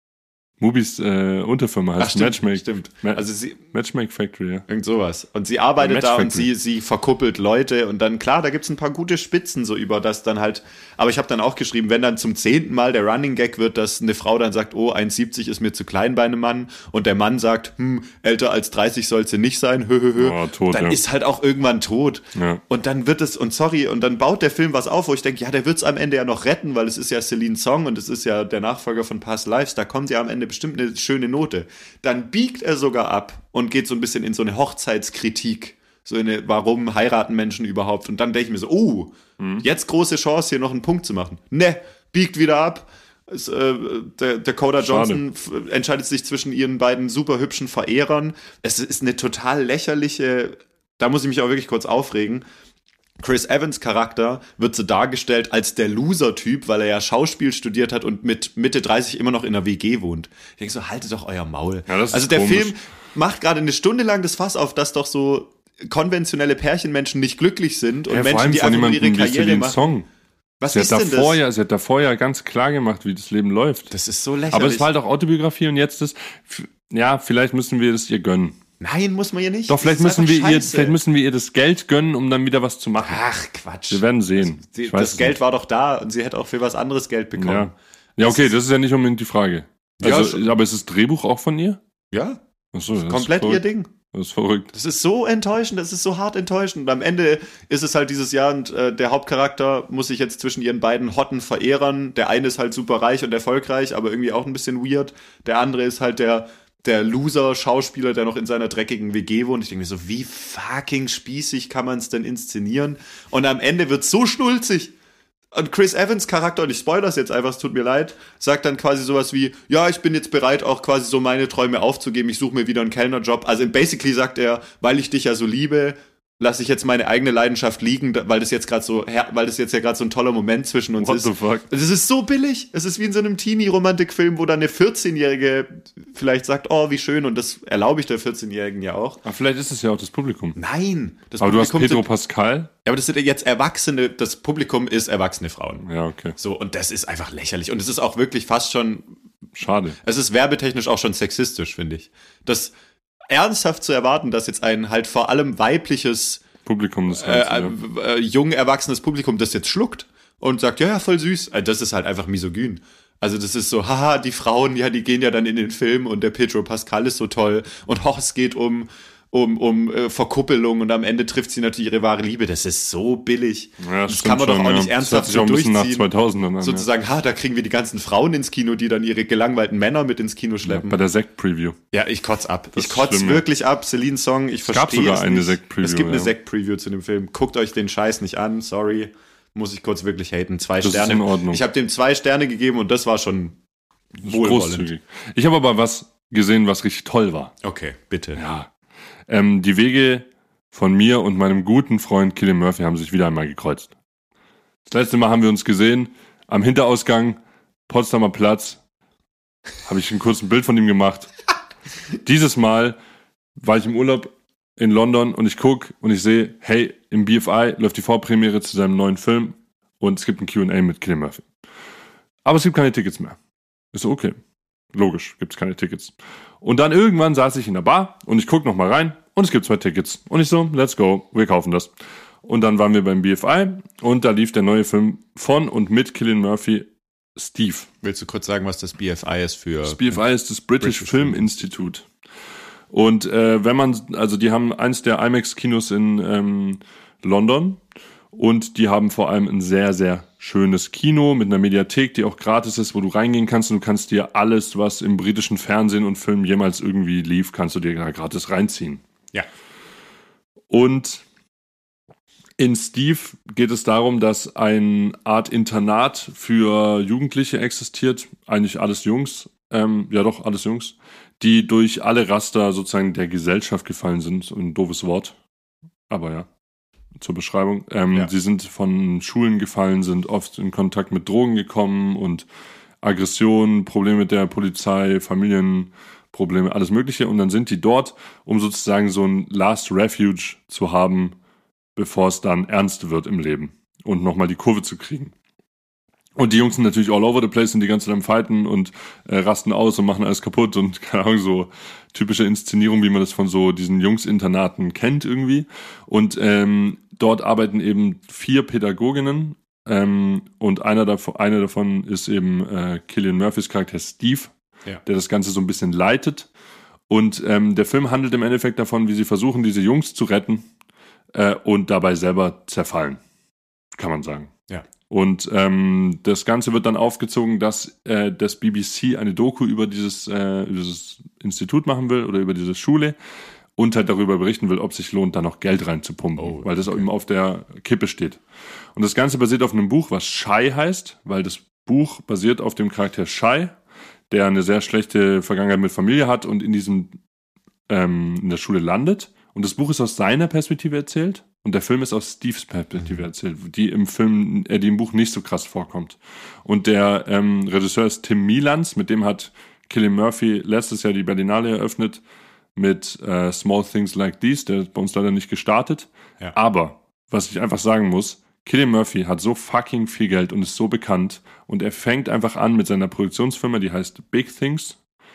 Mubis Unterfirma heißt Matchmake. Stimmt. Also Matchmake Factory, ja. Irgend sowas. Und sie arbeitet da und sie verkuppelt Leute und dann, klar, da gibt's ein paar gute Spitzen so über das dann halt, aber ich habe dann auch geschrieben, wenn dann zum 10. Mal der Running Gag wird, dass eine Frau dann sagt, oh, 1,70 ist mir zu klein bei einem Mann und der Mann sagt, älter als 30 soll sie nicht sein, tot, dann ist halt auch irgendwann tot. Ja. Und dann wird es, und dann baut der Film was auf, wo ich denke, ja, der wird's am Ende ja noch retten, weil es ist ja Celine Song und es ist ja der Nachfolger von Past Lives, da kommt ja am Ende bestimmt eine schöne Note. Dann biegt er sogar ab und geht so ein bisschen in so eine Hochzeitskritik. So eine, warum heiraten Menschen überhaupt? Und dann denke ich mir so, jetzt große Chance, hier noch einen Punkt zu machen. Ne, biegt wieder ab. Der Dakota Johnson entscheidet sich zwischen ihren beiden super hübschen Verehrern. Es ist eine total lächerliche, da muss ich mich auch wirklich kurz aufregen. Chris Evans Charakter wird so dargestellt als der Loser-Typ, weil er ja Schauspiel studiert hat und mit Mitte 30 immer noch in einer WG wohnt. Ich denke so, haltet doch euer Maul. Ja, das ist also der komisch. Film macht gerade eine Stunde lang das Fass auf, dass doch so konventionelle Pärchenmenschen nicht glücklich sind und Menschen, die einfach nur ihre Karriere machen. Song. Was ist denn das? Sie hat davor ja ganz klar gemacht, wie das Leben läuft. Das ist so lächerlich. Aber es war halt auch Autobiografie und jetzt vielleicht müssen wir das ihr gönnen. Nein, muss man ja nicht. Doch, vielleicht müssen wir ihr das Geld gönnen, um dann wieder was zu machen. Ach, Quatsch. Wir werden sehen. Das Geld war doch da und sie hätte auch für was anderes Geld bekommen. Ja, okay, das ist ja nicht unbedingt die Frage. Also, aber ist das Drehbuch auch von ihr? Ja. Ach so, das komplett ihr Ding. Das ist verrückt. Das ist so enttäuschend, das ist so hart enttäuschend. Und am Ende ist es halt dieses Jahr und der Hauptcharakter muss sich jetzt zwischen ihren beiden hotten Verehrern, der eine ist halt super reich und erfolgreich, aber irgendwie auch ein bisschen weird. Der andere ist halt der Loser-Schauspieler, der noch in seiner dreckigen WG wohnt. Ich denke mir so, wie fucking spießig kann man es denn inszenieren? Und am Ende wird's so schnulzig. Und Chris Evans Charakter, und ich spoilere jetzt einfach, es tut mir leid, sagt dann quasi sowas wie, ja, ich bin jetzt bereit, auch quasi so meine Träume aufzugeben, ich suche mir wieder einen Kellnerjob. Also basically sagt er, weil ich dich ja so liebe, lasse ich jetzt meine eigene Leidenschaft liegen, weil das jetzt ja gerade so ein toller Moment zwischen uns ist. What the fuck? Es ist so billig. Es ist wie in so einem Teenie-Romantik-Film, wo dann eine 14-Jährige vielleicht sagt, oh, wie schön, und das erlaube ich der 14-Jährigen ja auch. Aber vielleicht ist es ja auch das Publikum. Nein. Aber Publikum du hast Pedro Pascal. Ja, aber das sind ja jetzt Erwachsene, das Publikum ist erwachsene Frauen. Ja, okay. So, und das ist einfach lächerlich. Und es ist auch wirklich fast schon... Schade. Es ist werbetechnisch auch schon sexistisch, finde ich. Das ernsthaft zu erwarten, dass jetzt ein halt vor allem weibliches Publikum, jung erwachsenes Publikum das jetzt schluckt und sagt, ja, voll süß. Das ist halt einfach misogyn. Also das ist so, haha, die Frauen, ja, die gehen ja dann in den Film und der Pedro Pascal ist so toll und es geht um Verkuppelung und am Ende trifft sie natürlich ihre wahre Liebe. Das ist so billig. Ja, das kann man doch auch nicht ernsthaft so durchziehen. Nach 2000 an, sozusagen, da kriegen wir die ganzen Frauen ins Kino, die dann ihre gelangweilten Männer mit ins Kino schleppen. Ja, bei der Sekt-Preview. Ja, ich kotz ab. Ich kotz wirklich ab. Celine Song, ich verstehe es nicht. Es gab sogar eine Sekt-Preview. Es gibt eine Sekt-Preview zu dem Film. Guckt euch den Scheiß nicht an, sorry. Muss ich kurz wirklich haten. 2 Sterne. Das ist in Ordnung. Ich habe dem 2 Sterne gegeben und das war schon wohlwollend. Ich habe aber was gesehen, was richtig toll war. Okay, bitte. Ja. Die Wege von mir und meinem guten Freund Cillian Murphy haben sich wieder einmal gekreuzt. Das letzte Mal haben wir uns gesehen am Hinterausgang, Potsdamer Platz, habe ich ein kurzes Bild von ihm gemacht. Dieses Mal war ich im Urlaub in London und ich gucke und ich sehe, hey, im BFI läuft die Vorpremiere zu seinem neuen Film und es gibt ein Q&A mit Cillian Murphy. Aber es gibt keine Tickets mehr. Ist so, okay. Logisch, gibt es keine Tickets. Und dann irgendwann saß ich in der Bar und ich gucke nochmal rein und es gibt 2 Tickets. Und ich so, let's go, wir kaufen das. Und dann waren wir beim BFI und da lief der neue Film von und mit Cillian Murphy, Steve. Willst du kurz sagen, was das BFI ist für? Das BFI ist das British Film Institute. Und wenn man, also die haben eins der IMAX-Kinos in London und die haben vor allem ein sehr, sehr schönes Kino mit einer Mediathek, die auch gratis ist, wo du reingehen kannst und du kannst dir alles, was im britischen Fernsehen und Film jemals irgendwie lief, kannst du dir da gratis reinziehen. Ja. Und in Steve geht es darum, dass eine Art Internat für Jugendliche existiert, eigentlich alles Jungs, alles Jungs, die durch alle Raster sozusagen der Gesellschaft gefallen sind, ein doofes Wort, aber ja, zur Beschreibung. Sie sind von Schulen gefallen, sind oft in Kontakt mit Drogen gekommen und Aggressionen, Probleme mit der Polizei, Familienprobleme, alles Mögliche. Und dann sind die dort, um sozusagen so ein Last Refuge zu haben, bevor es dann ernst wird im Leben und nochmal die Kurve zu kriegen. Und die Jungs sind natürlich all over the place und die ganze Zeit am Fighten und rasten aus und machen alles kaputt und keine Ahnung, so typische Inszenierung, wie man das von so diesen Jungs-Internaten kennt irgendwie. Und dort arbeiten eben 4 Pädagoginnen und eine davon ist eben Cillian Murphys Charakter Steve, der das Ganze so ein bisschen leitet. Und der Film handelt im Endeffekt davon, wie sie versuchen, diese Jungs zu retten und dabei selber zerfallen, kann man sagen. Ja. Und das Ganze wird dann aufgezogen, dass das BBC eine Doku über dieses Institut machen will oder über diese Schule und halt darüber berichten will, ob sich lohnt, da noch Geld reinzupumpen, weil das auch eben auf der Kippe steht. Und das Ganze basiert auf einem Buch, was Shy heißt, weil das Buch basiert auf dem Charakter Shy, der eine sehr schlechte Vergangenheit mit Familie hat und in der Schule landet. Und das Buch ist aus seiner Perspektive erzählt und der Film ist aus Steves Perspektive erzählt, die im Buch nicht so krass vorkommt. Und der Regisseur ist Tim Milans, mit dem hat Cillian Murphy letztes Jahr die Berlinale eröffnet mit Small Things Like These, der ist bei uns leider nicht gestartet. Ja. Aber, was ich einfach sagen muss, Cillian Murphy hat so fucking viel Geld und ist so bekannt und er fängt einfach an mit seiner Produktionsfirma, die heißt Big Things,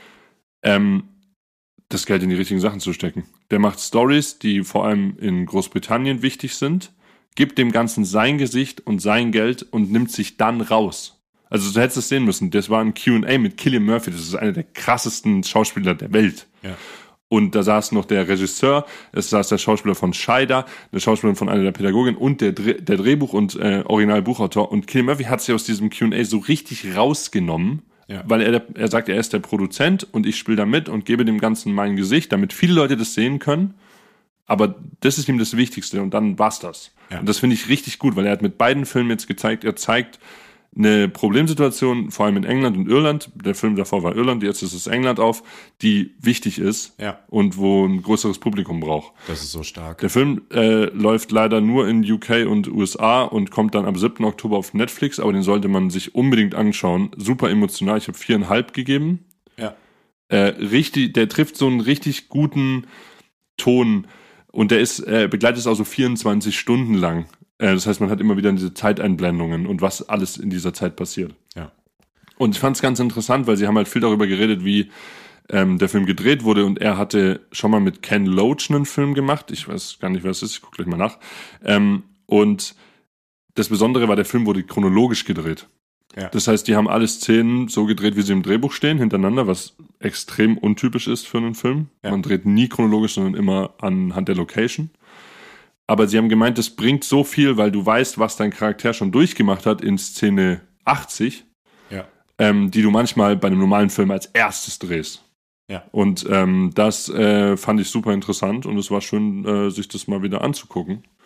das Geld in die richtigen Sachen zu stecken. Der macht Stories, die vor allem in Großbritannien wichtig sind, gibt dem Ganzen sein Gesicht und sein Geld und nimmt sich dann raus. Also du hättest es sehen müssen, das war ein Q&A mit Cillian Murphy, das ist einer der krassesten Schauspieler der Welt. Ja. Und da saß noch der Regisseur, es saß der Schauspieler von Scheider, der Schauspieler von einer der Pädagoginnen und der Drehbuch- und Originalbuchautor. Und Cillian Murphy hat sich aus diesem Q&A so richtig rausgenommen, weil er sagt, er ist der Produzent und ich spiele da mit und gebe dem Ganzen mein Gesicht, damit viele Leute das sehen können. Aber das ist ihm das Wichtigste und dann war's das. Ja. Und das finde ich richtig gut, weil er hat mit beiden Filmen jetzt gezeigt, er zeigt eine Problemsituation, vor allem in England und Irland, der Film davor war Irland, jetzt ist es England auf, die wichtig ist und wo ein größeres Publikum braucht. Das ist so stark. Der Film läuft leider nur in UK und USA und kommt dann am 7. Oktober auf Netflix, aber den sollte man sich unbedingt anschauen. Super emotional, ich habe 4,5 gegeben. Ja. Der trifft so einen richtig guten Ton und der ist begleitet es auch so 24 Stunden lang. Das heißt, man hat immer wieder diese Zeiteinblendungen und was alles in dieser Zeit passiert. Ja. Und ich fand es ganz interessant, weil sie haben halt viel darüber geredet, wie der Film gedreht wurde und er hatte schon mal mit Ken Loach einen Film gemacht. Ich weiß gar nicht, wer es ist, ich gucke gleich mal nach. Und das Besondere war, der Film wurde chronologisch gedreht. Ja. Das heißt, die haben alle Szenen so gedreht, wie sie im Drehbuch stehen, hintereinander, was extrem untypisch ist für einen Film. Ja. Man dreht nie chronologisch, sondern immer anhand der Location. Aber sie haben gemeint, das bringt so viel, weil du weißt, was dein Charakter schon durchgemacht hat in Szene 80, die du manchmal bei einem normalen Film als erstes drehst. Ja. Und das fand ich super interessant und es war schön, sich das mal wieder anzugucken.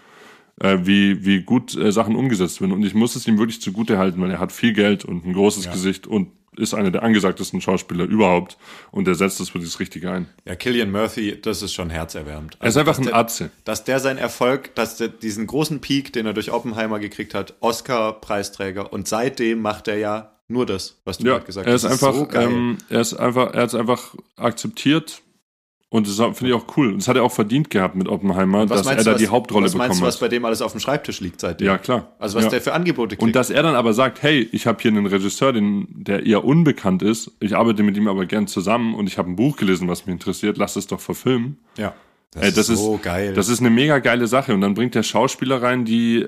wie gut Sachen umgesetzt werden. Und ich muss es ihm wirklich zugute halten, weil er hat viel Geld und ein großes Gesicht und ist einer der angesagtesten Schauspieler überhaupt. Und er setzt das für das Richtige ein. Ja, Cillian Murphy, das ist schon herzerwärmend. Er ist einfach ein Atze. Dass der seinen Erfolg, diesen großen Peak, den er durch Oppenheimer gekriegt hat, Oscar-Preisträger. Und seitdem macht er ja nur das, was du gerade gesagt hast. Er hat es einfach akzeptiert. Und das finde ich auch cool. Das hat er auch verdient gehabt mit Oppenheimer, dass er da die Hauptrolle bekommen hat. Was meinst du, was bei dem alles auf dem Schreibtisch liegt seitdem? Ja, klar. Also was der für Angebote kriegt. Und dass er dann aber sagt, hey, ich habe hier einen Regisseur, der eher unbekannt ist, ich arbeite mit ihm aber gern zusammen und ich habe ein Buch gelesen, was mich interessiert, lass es doch verfilmen. Ja, das ist so geil. Das ist eine mega geile Sache. Und dann bringt der Schauspieler rein, die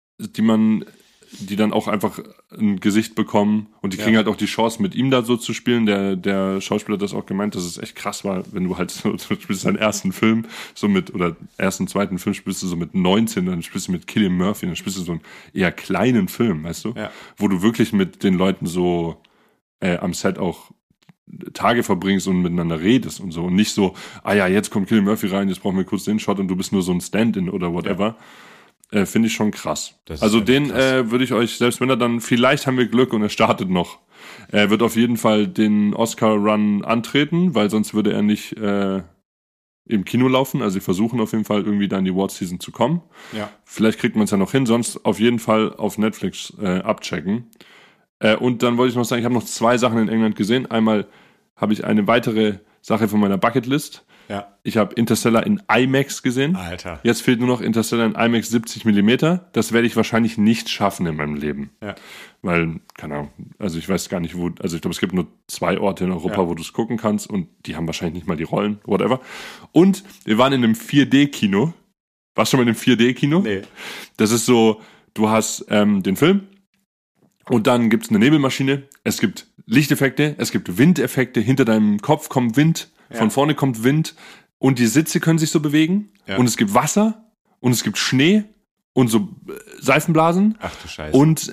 dann auch einfach ein Gesicht bekommen und die kriegen halt auch die Chance, mit ihm da so zu spielen. Der Schauspieler hat das auch gemeint, dass es echt krass war, wenn du halt so, du spielst deinen ersten Film zweiten Film spielst du so mit 19, dann spielst du mit Cillian Murphy, dann spielst du so einen eher kleinen Film, weißt du? Ja. Wo du wirklich mit den Leuten so am Set auch Tage verbringst und miteinander redest und so. Und nicht so, jetzt kommt Cillian Murphy rein, jetzt brauchen wir kurz den Shot und du bist nur so ein Stand-in oder whatever. Ja. Finde ich schon krass. Also den würde ich euch, selbst wenn er dann, vielleicht haben wir Glück und er startet noch, er wird auf jeden Fall den Oscar-Run antreten, weil sonst würde er nicht im Kino laufen. Also sie versuchen auf jeden Fall irgendwie da in die Award-Season zu kommen. Ja. Vielleicht kriegt man es ja noch hin, sonst auf jeden Fall auf Netflix abchecken. Und dann wollte ich noch sagen, ich habe noch 2 Sachen in England gesehen. Einmal habe ich eine weitere Sache von meiner Bucketlist. Ja. Ich habe Interstellar in IMAX gesehen. Alter. Jetzt fehlt nur noch Interstellar in IMAX 70 mm. Das werde ich wahrscheinlich nicht schaffen in meinem Leben. Ja. Weil, keine Ahnung, also ich weiß gar nicht, wo, also ich glaube, es gibt nur 2 Orte in Europa, wo du es gucken kannst und die haben wahrscheinlich nicht mal die Rollen, whatever. Und wir waren in einem 4D-Kino. Warst du schon mal in einem 4D-Kino? Nee. Das ist so, du hast den Film und dann gibt's eine Nebelmaschine, es gibt Lichteffekte, es gibt Windeffekte, hinter deinem Kopf kommt Wind, von vorne kommt Wind und die Sitze können sich so bewegen und es gibt Wasser und es gibt Schnee und so Seifenblasen. Ach du Scheiße. Und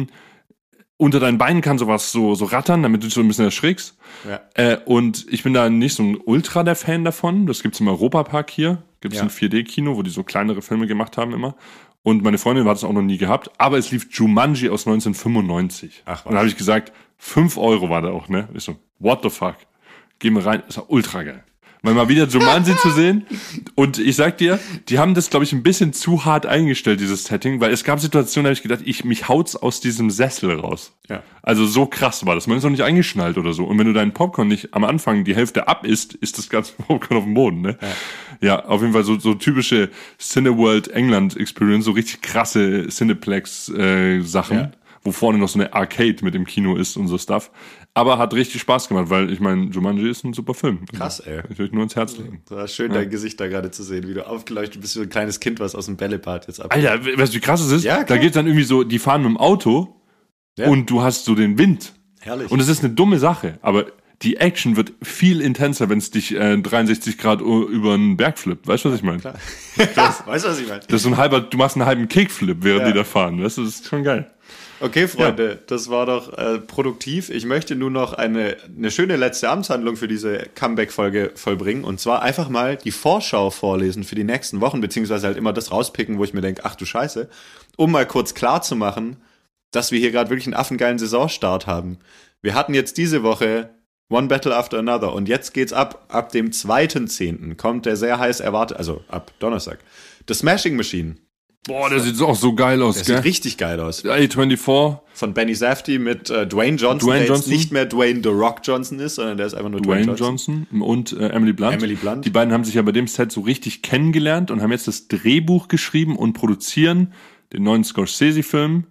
unter deinen Beinen kann sowas so rattern, damit du so ein bisschen erschrickst. Ja. Und ich bin da nicht so ein Ultra der Fan davon. Das gibt's im Europapark hier. Gibt's ein 4D-Kino, wo die so kleinere Filme gemacht haben immer. Und meine Freundin hat es auch noch nie gehabt. Aber es lief Jumanji aus 1995. Ach was. Und da habe ich gesagt, 5 € war da auch, ne? Ich so, what the fuck? Gehen wir rein, ist ja ultra geil. Mal wieder Jumanji zu sehen. Und ich sag dir, die haben das, glaube ich, ein bisschen zu hart eingestellt, dieses Setting, weil es gab Situationen, da habe ich gedacht, mich haut's aus diesem Sessel raus. Ja. Also so krass war das. Man ist noch nicht eingeschnallt oder so. Und wenn du deinen Popcorn nicht am Anfang die Hälfte ab isst, ist das ganze Popcorn auf dem Boden, ne? Ja, auf jeden Fall so typische Cineworld England Experience, so richtig krasse Cineplex Sachen, wo vorne noch so eine Arcade mit dem Kino ist und so Stuff. Aber hat richtig Spaß gemacht, weil ich meine, Jumanji ist ein super Film. Krass, ey. Ich würde nur ins Herz legen. Das war schön, dein Gesicht da gerade zu sehen, wie du aufgeleuchtet bist, wie ein kleines Kind, was aus dem Bällebad jetzt ab. Alter, weißt du, wie krass es ist? Ja, da geht's dann irgendwie so, die fahren mit dem Auto und du hast so den Wind. Herrlich. Und es ist eine dumme Sache, aber die Action wird viel intenser, wenn es dich 63 Grad über einen Berg flippt. Weißt du, was ich meine? Klar. Weißt du, was ich meine? Das ist so du machst einen halben Kickflip, während die da fahren. Weißt du, das ist schon geil. Okay, Freunde, das war doch produktiv. Ich möchte nun noch eine schöne letzte Amtshandlung für diese Comeback-Folge vollbringen. Und zwar einfach mal die Vorschau vorlesen für die nächsten Wochen, beziehungsweise halt immer das rauspicken, wo ich mir denke, ach du Scheiße, um mal kurz klar zu machen, dass wir hier gerade wirklich einen affengeilen Saisonstart haben. Wir hatten jetzt diese Woche One Battle After Another und jetzt geht's ab dem 2.10. kommt der sehr heiß also ab Donnerstag, The Smashing Machine. Boah, der sieht auch so geil aus, der sieht richtig geil aus. A24. Von Benny Safdie mit Dwayne Johnson, der jetzt nicht mehr Dwayne The Rock Johnson ist, sondern der ist einfach nur Dwayne Johnson. Und Emily Blunt. Die beiden haben sich ja bei dem Set so richtig kennengelernt und haben jetzt das Drehbuch geschrieben und produzieren den neuen Scorsese-Film,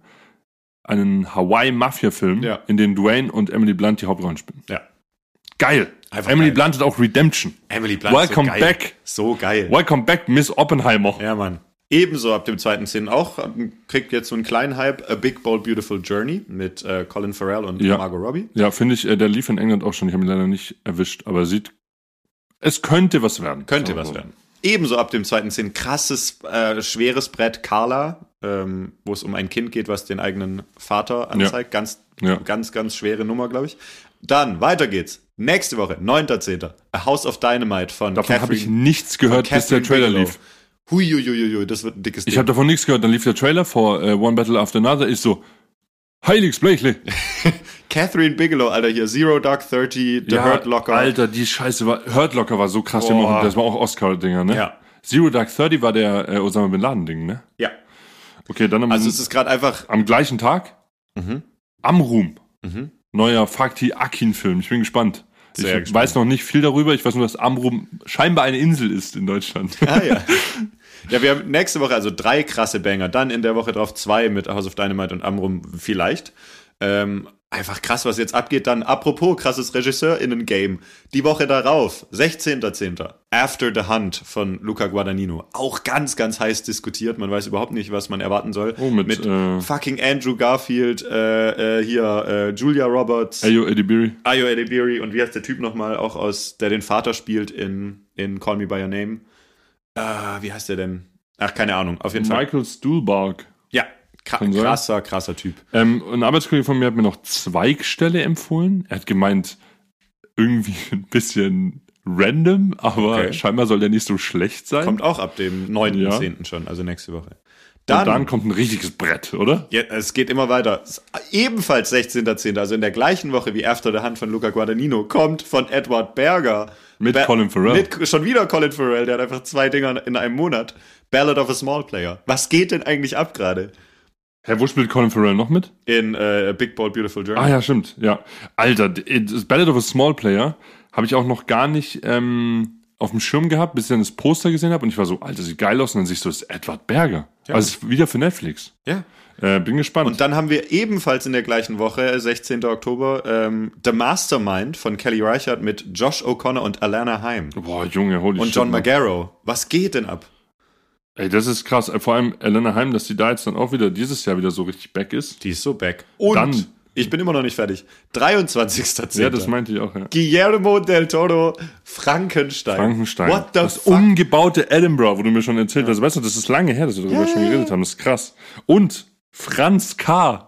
einen Hawaii-Mafia-Film, in dem Dwayne und Emily Blunt die Hauptrollen spielen. Ja. Geil. Einfach Emily Blunt hat auch Redemption. Emily Blunt Welcome so geil. Back. So geil. Welcome back, Miss Oppenheimer. Ja, Mann. Ebenso ab dem 2.10. auch, kriegt jetzt so einen kleinen Hype, A Big, Bold, Beautiful Journey mit Colin Farrell und Margot Robbie. Ja, finde ich, der lief in England auch schon, ich habe ihn leider nicht erwischt, aber es könnte was werden. Könnte was werden. Ebenso ab dem 2.10. krasses, schweres Brett Carla, wo es um ein Kind geht, was den eigenen Vater anzeigt. Ganz schwere Nummer, glaube ich. Dann, weiter geht's. Nächste Woche, 9.10. A House of Dynamite von Davon habe ich nichts gehört, bis der Trailer lief. Huiuiuiui, das wird ein dickes Ding. Ich habe davon nichts gehört, dann lief der Trailer vor One Battle After Another, ist so, Heiligs Blechle. Catherine Bigelow, Alter, hier, Zero Dark 30, The Hurt Locker. Alter, die Scheiße Hurt Locker war so krass, das war auch Oscar-Dinger, ne? Ja. Zero Dark 30 war der Osama Bin Laden-Ding, ne? Ja. Okay, dann also es ist gerade einfach... Am gleichen Tag, Amrum, neuer Fakti Akin-Film, ich bin gespannt. Ich weiß noch nicht viel darüber, ich weiß nur, dass Amrum scheinbar eine Insel ist in Deutschland. Ah ja. Ja, wir haben nächste Woche also 3 krasse Banger, dann in der Woche drauf 2 mit House of Dynamite und Amrum vielleicht. Einfach krass, was jetzt abgeht. Dann, apropos krasses RegisseurInnen-Game. Die Woche darauf, 16.10. After the Hunt von Luca Guadagnino. Auch ganz, ganz heiß diskutiert. Man weiß überhaupt nicht, was man erwarten soll. Oh, mit fucking Andrew Garfield, Julia Roberts. Ayo Edebiri. Und wie heißt der Typ nochmal, auch der den Vater spielt in Call Me By Your Name. Wie heißt der denn? Ach, keine Ahnung. Auf jeden Fall. Michael Stuhlbarg. Ja. Krasser Typ. Ein Arbeitskollege von mir hat mir noch Zweigstelle empfohlen. Er hat gemeint, irgendwie ein bisschen random, aber scheinbar soll der nicht so schlecht sein. Kommt auch ab dem 9.10. schon, also nächste Woche. Dann kommt ein richtiges Brett, oder? Ja, es geht immer weiter. Ebenfalls 16.10., also in der gleichen Woche wie After the Hunt von Luca Guadagnino, kommt von Edward Berger. Mit Colin Farrell. Schon wieder Colin Farrell, der hat einfach 2 Dinger in einem Monat. Ballad of a Small Player. Was geht denn eigentlich ab gerade? Wo spielt Colin Farrell noch mit? In Big Bold Beautiful Journey. Ah ja, stimmt. Ja. Alter, das Ballad of a Small Player habe ich auch noch gar nicht auf dem Schirm gehabt, bis ich dann das Poster gesehen habe und ich war so, Alter, sieht geil aus und dann siehst du, das ist Edward Berger. Ja. Also ist wieder für Netflix. Ja. Bin gespannt. Und dann haben wir ebenfalls in der gleichen Woche, 16. Oktober, The Mastermind von Kelly Reichardt mit Josh O'Connor und Alana Haim. Boah, Junge, holy shit. Und John Magaro. Was geht denn ab? Ey, das ist krass. Vor allem Alana Haim, dass die da jetzt dann auch wieder dieses Jahr wieder so richtig back ist. Die ist so back. Und dann, ich bin immer noch nicht fertig. 23.10. Ja, das meinte ich auch, ja. Guillermo del Toro, Frankenstein. What the das fuck? Umgebaute Edinburgh, wo du mir schon erzählt hast. Weißt du, das ist lange her, dass wir darüber schon geredet haben. Das ist krass. Und Franz K.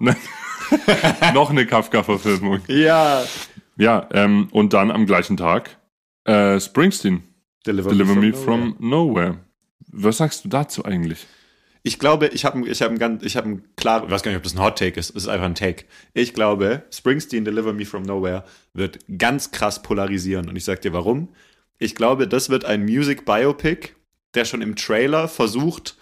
Noch eine Kafka-Verfilmung. Ja. Ja, und dann am gleichen Tag Springsteen. Deliver Me From Nowhere. Was sagst du dazu eigentlich? Ich glaube, ich habe einen klaren, ich weiß gar nicht, ob das ein Hot Take ist, es ist einfach ein Take. Ich glaube, Springsteen Deliver Me From Nowhere wird ganz krass polarisieren und ich sag dir warum. Ich glaube, das wird ein Music Biopic, der schon im Trailer versucht,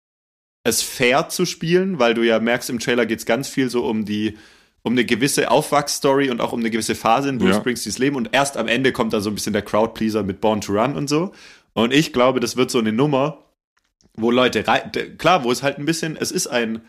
es fair zu spielen, weil du ja merkst, im Trailer geht's ganz viel so um eine gewisse Aufwachsstory und auch um eine gewisse Phase in Bruce Springsteens Leben und erst am Ende kommt da so ein bisschen der Crowdpleaser mit Born to Run und so. Und ich glaube, das wird so eine Nummer, wo Leute, klar, wo es halt ein bisschen, es ist ein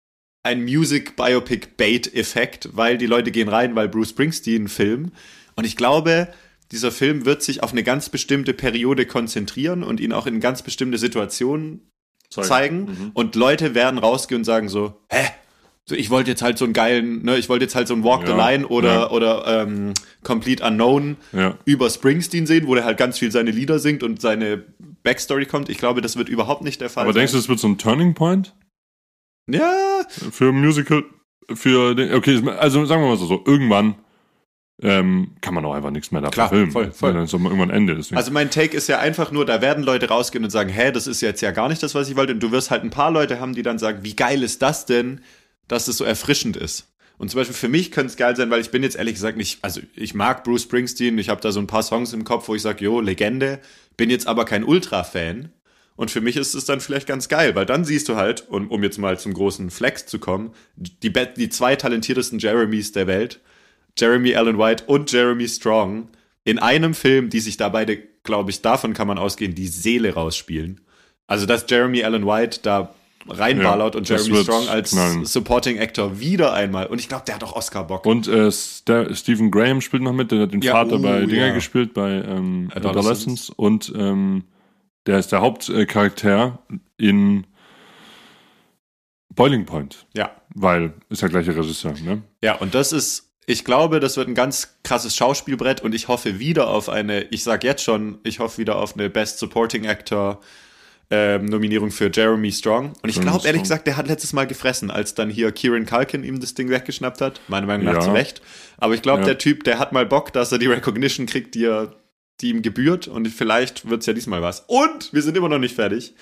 Music-Biopic-Bait-Effekt, weil die Leute gehen rein, weil Bruce Springsteen Film. Und ich glaube, dieser Film wird sich auf eine ganz bestimmte Periode konzentrieren und ihn auch in ganz bestimmte Situationen zeigen. Und Leute werden rausgehen und sagen so, so, ich wollte jetzt halt so einen geilen, ich wollte jetzt halt so einen Walk the Line oder Complete Unknown über Springsteen sehen, wo der halt ganz viel seine Lieder singt und seine Backstory kommt. Ich glaube, das wird überhaupt nicht der Fall sein. Aber denkst du, das wird so ein Turning Point? Ja. Für Musical, okay, also sagen wir mal so, irgendwann kann man auch einfach nichts mehr davon filmen. Voll. Dann ist irgendwann Ende. Deswegen. Also mein Take ist ja einfach nur, da werden Leute rausgehen und sagen, das ist jetzt ja gar nicht das, was ich wollte. Und du wirst halt ein paar Leute haben, die dann sagen, wie geil ist das denn, dass es so erfrischend ist. Und zum Beispiel für mich könnte es geil sein, weil ich bin jetzt ehrlich gesagt nicht, also ich mag Bruce Springsteen, ich habe da so ein paar Songs im Kopf, wo ich sage, Legende, bin jetzt aber kein Ultra-Fan. Und für mich ist es dann vielleicht ganz geil, weil dann siehst du halt, um jetzt mal zum großen Flex zu kommen, die 2 talentiertesten Jeremys der Welt, Jeremy Allen White und Jeremy Strong, in einem Film, die sich da beide, glaube ich, davon kann man ausgehen, die Seele rausspielen. Also dass Jeremy Allen White da reinballert und Jeremy Strong als Supporting Actor wieder einmal. Und ich glaube, der hat auch Oscar-Bock. Und Stephen Graham spielt noch mit, der hat den Vater bei Dinger gespielt, bei Adolescence. Und der ist der Hauptcharakter in Boiling Point. Ja. Weil, ist ja gleiche Regisseur, ne? Ja, und ich glaube, das wird ein ganz krasses Schauspielbrett und ich hoffe wieder auf ich hoffe wieder auf eine Best Supporting Actor Nominierung für Jeremy Strong. Und ich glaube, ehrlich gesagt, der hat letztes Mal gefressen, als dann hier Kieran Culkin ihm das Ding weggeschnappt hat. Meiner Meinung nach zu Recht. Aber ich glaube, der Typ, der hat mal Bock, dass er die Recognition kriegt, die ihm gebührt. Und vielleicht wird's ja diesmal was. Und wir sind immer noch nicht fertig.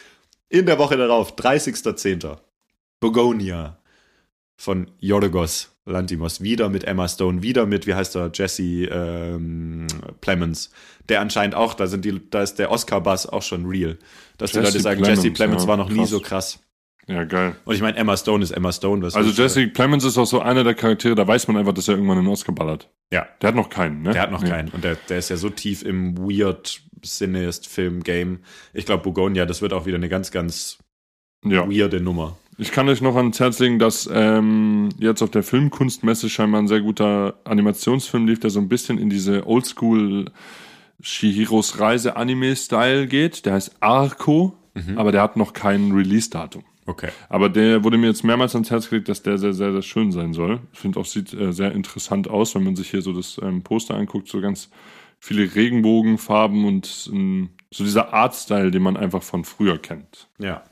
In der Woche darauf, 30.10. Begonia von Yorgos Lanthimos. Wieder mit Emma Stone, wieder mit, wie heißt er, Jesse Plemons. Der anscheinend auch, da ist der Oscar-Buzz auch schon real. Dass Jesse die Leute sagen, Plemons, Jesse Plemons war noch nie so krass. Ja, geil. Und ich meine, Emma Stone ist Emma Stone. Also Jesse Plemons ist auch so einer der Charaktere, da weiß man einfach, dass er irgendwann einen Oscar ballert. Ja. Der hat noch keinen, ne? Der hat noch keinen. Und der ist ja so tief im Weird-Cineast-Film-Game. Ich glaube, Begonia, das wird auch wieder eine ganz, ganz weirde Nummer. Ich kann euch noch ans Herz legen, dass jetzt auf der Filmkunstmesse scheinbar ein sehr guter Animationsfilm lief, der so ein bisschen in diese Oldschool Chihiros Reise-Anime-Style geht. Der heißt Arco, aber der hat noch kein Release-Datum. Okay. Aber der wurde mir jetzt mehrmals ans Herz gelegt, dass der sehr, sehr, sehr schön sein soll. Ich finde auch, sieht sehr interessant aus, wenn man sich hier so das Poster anguckt, so ganz viele Regenbogenfarben und so dieser Artstyle, den man einfach von früher kennt. Ja.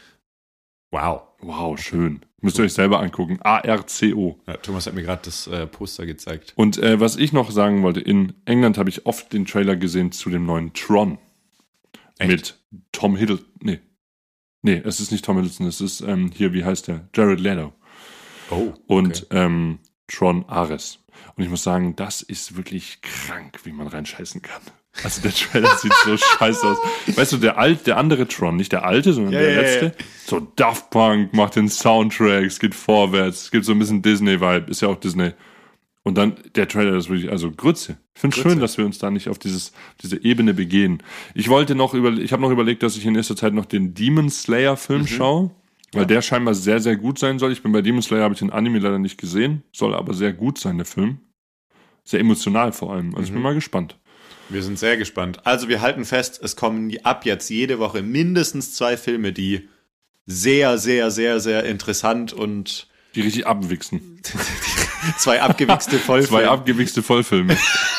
Wow. Wow, schön. Müsst ihr euch selber angucken. ARCO. Ja, Thomas hat mir gerade das Poster gezeigt. Und was ich noch sagen wollte, in England habe ich oft den Trailer gesehen zu dem neuen Tron. Echt? Mit Tom Hiddleston. Nee, es ist nicht Tom Hiddleston, es ist hier, wie heißt der? Jared Leto. Oh. Okay. Und Tron Ares. Und ich muss sagen, das ist wirklich krank, wie man reinscheißen kann. Also der Trailer sieht so scheiße aus. Weißt du, der andere Tron, nicht der alte, sondern der letzte. Ja. So Daft Punk macht den Soundtrack, es geht vorwärts, es gibt so ein bisschen Disney-Vibe, ist ja auch Disney. Und dann der Trailer ist wirklich, also Grütze. Ich finde es schön, dass wir uns da nicht auf diese Ebene begehen. Ich habe noch überlegt, dass ich in nächster Zeit noch den Demon Slayer Film schaue, weil der scheinbar sehr, sehr gut sein soll. Ich bin bei Demon Slayer, habe ich den Anime leider nicht gesehen, soll aber sehr gut sein, der Film. Sehr emotional vor allem. Also ich bin mal gespannt. Wir sind sehr gespannt. Also wir halten fest, es kommen ab jetzt jede Woche mindestens 2 Filme, die sehr, sehr, sehr, sehr interessant und die richtig abwichsen. 2 abgewichste Vollfilme. 2 abgewichste Vollfilme.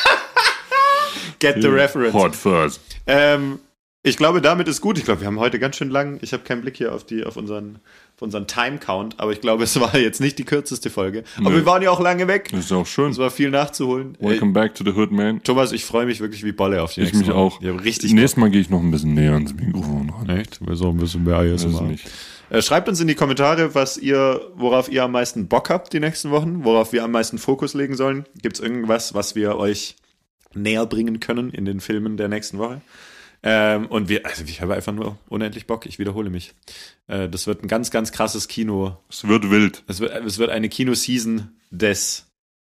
Get the reference. Hot first. Ich glaube, damit ist gut. Ich glaube, wir haben heute ganz schön lang. Ich habe keinen Blick hier auf unseren Time-Count, aber ich glaube, es war jetzt nicht die kürzeste Folge. Aber wir waren ja auch lange weg. Das ist auch schön. Es war viel nachzuholen. Welcome back to the Hood, man. Thomas, ich freue mich wirklich wie Bolle auf die nächste Woche. Ich mich auch. Nächstes Mal gehe ich noch ein bisschen näher ans Mikrofon ran. Echt? So ein bisschen mehr jetzt mal. Schreibt uns in die Kommentare, worauf ihr am meisten Bock habt die nächsten Wochen, worauf wir am meisten Fokus legen sollen. Gibt es irgendwas, was wir euch näher bringen können in den Filmen der nächsten Woche? Und ich habe einfach nur unendlich Bock. Ich wiederhole mich. Das wird ein ganz, ganz krasses Kino. Es wird wild. Es wird eine Kinoseason des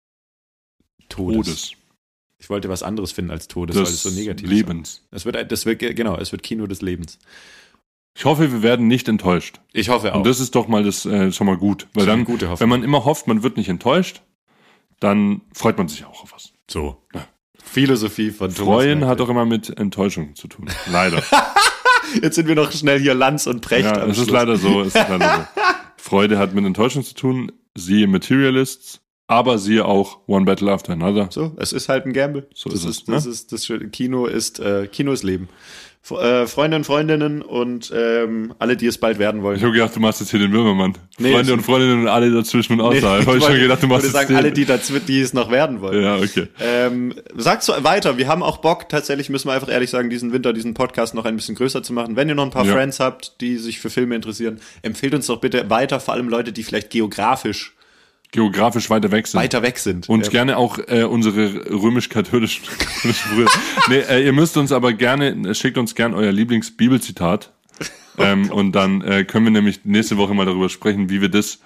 Todes. Ich wollte was anderes finden als Todes, weil es so negativ ist. Lebens. Es wird Kino des Lebens. Ich hoffe, wir werden nicht enttäuscht. Ich hoffe auch. Und das ist doch mal schon mal gut. Weil dann, wenn man immer hofft, man wird nicht enttäuscht, dann freut man sich auch auf was. So. Ja. Philosophie von Thomas. Freuen hat auch immer mit Enttäuschung zu tun. Leider. Jetzt sind wir noch schnell hier Lanz und Precht. Ja, es ist leider so. Freude hat mit Enttäuschung zu tun. Siehe Materialists, aber siehe auch One Battle After Another. So, es ist halt ein Gamble. So ist es. Das Kino ist Leben. Freunde und Freundinnen und alle, die es bald werden wollen. Ich habe gedacht, du machst jetzt hier den Böhmermann. Nee, Freunde und Freundinnen und alle dazwischen und außerhalb. Ich habe schon gedacht, du machst jetzt sagen, alle, die es noch werden wollen. Ja, okay. Sag's weiter. Wir haben auch Bock, tatsächlich müssen wir einfach ehrlich sagen, diesen Winter, diesen Podcast noch ein bisschen größer zu machen. Wenn ihr noch ein paar Friends habt, die sich für Filme interessieren, empfehlt uns doch bitte weiter, vor allem Leute, die vielleicht geografisch weiter weg sind. Und gerne auch unsere römisch-katholischen Brüder. Ihr müsst uns aber schickt uns gerne euer Lieblingsbibelzitat. Und dann können wir nämlich nächste Woche mal darüber sprechen, wie wir das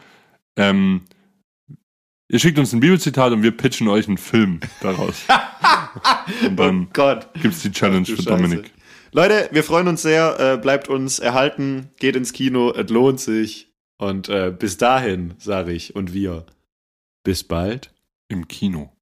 ihr schickt uns ein Bibelzitat und wir pitchen euch einen Film daraus. Und dann gibt's die Challenge für Dominik. Leute, wir freuen uns sehr. Bleibt uns erhalten. Geht ins Kino. Es lohnt sich. Und bis dahin, sage ich, und wir. Bis bald. Im Kino.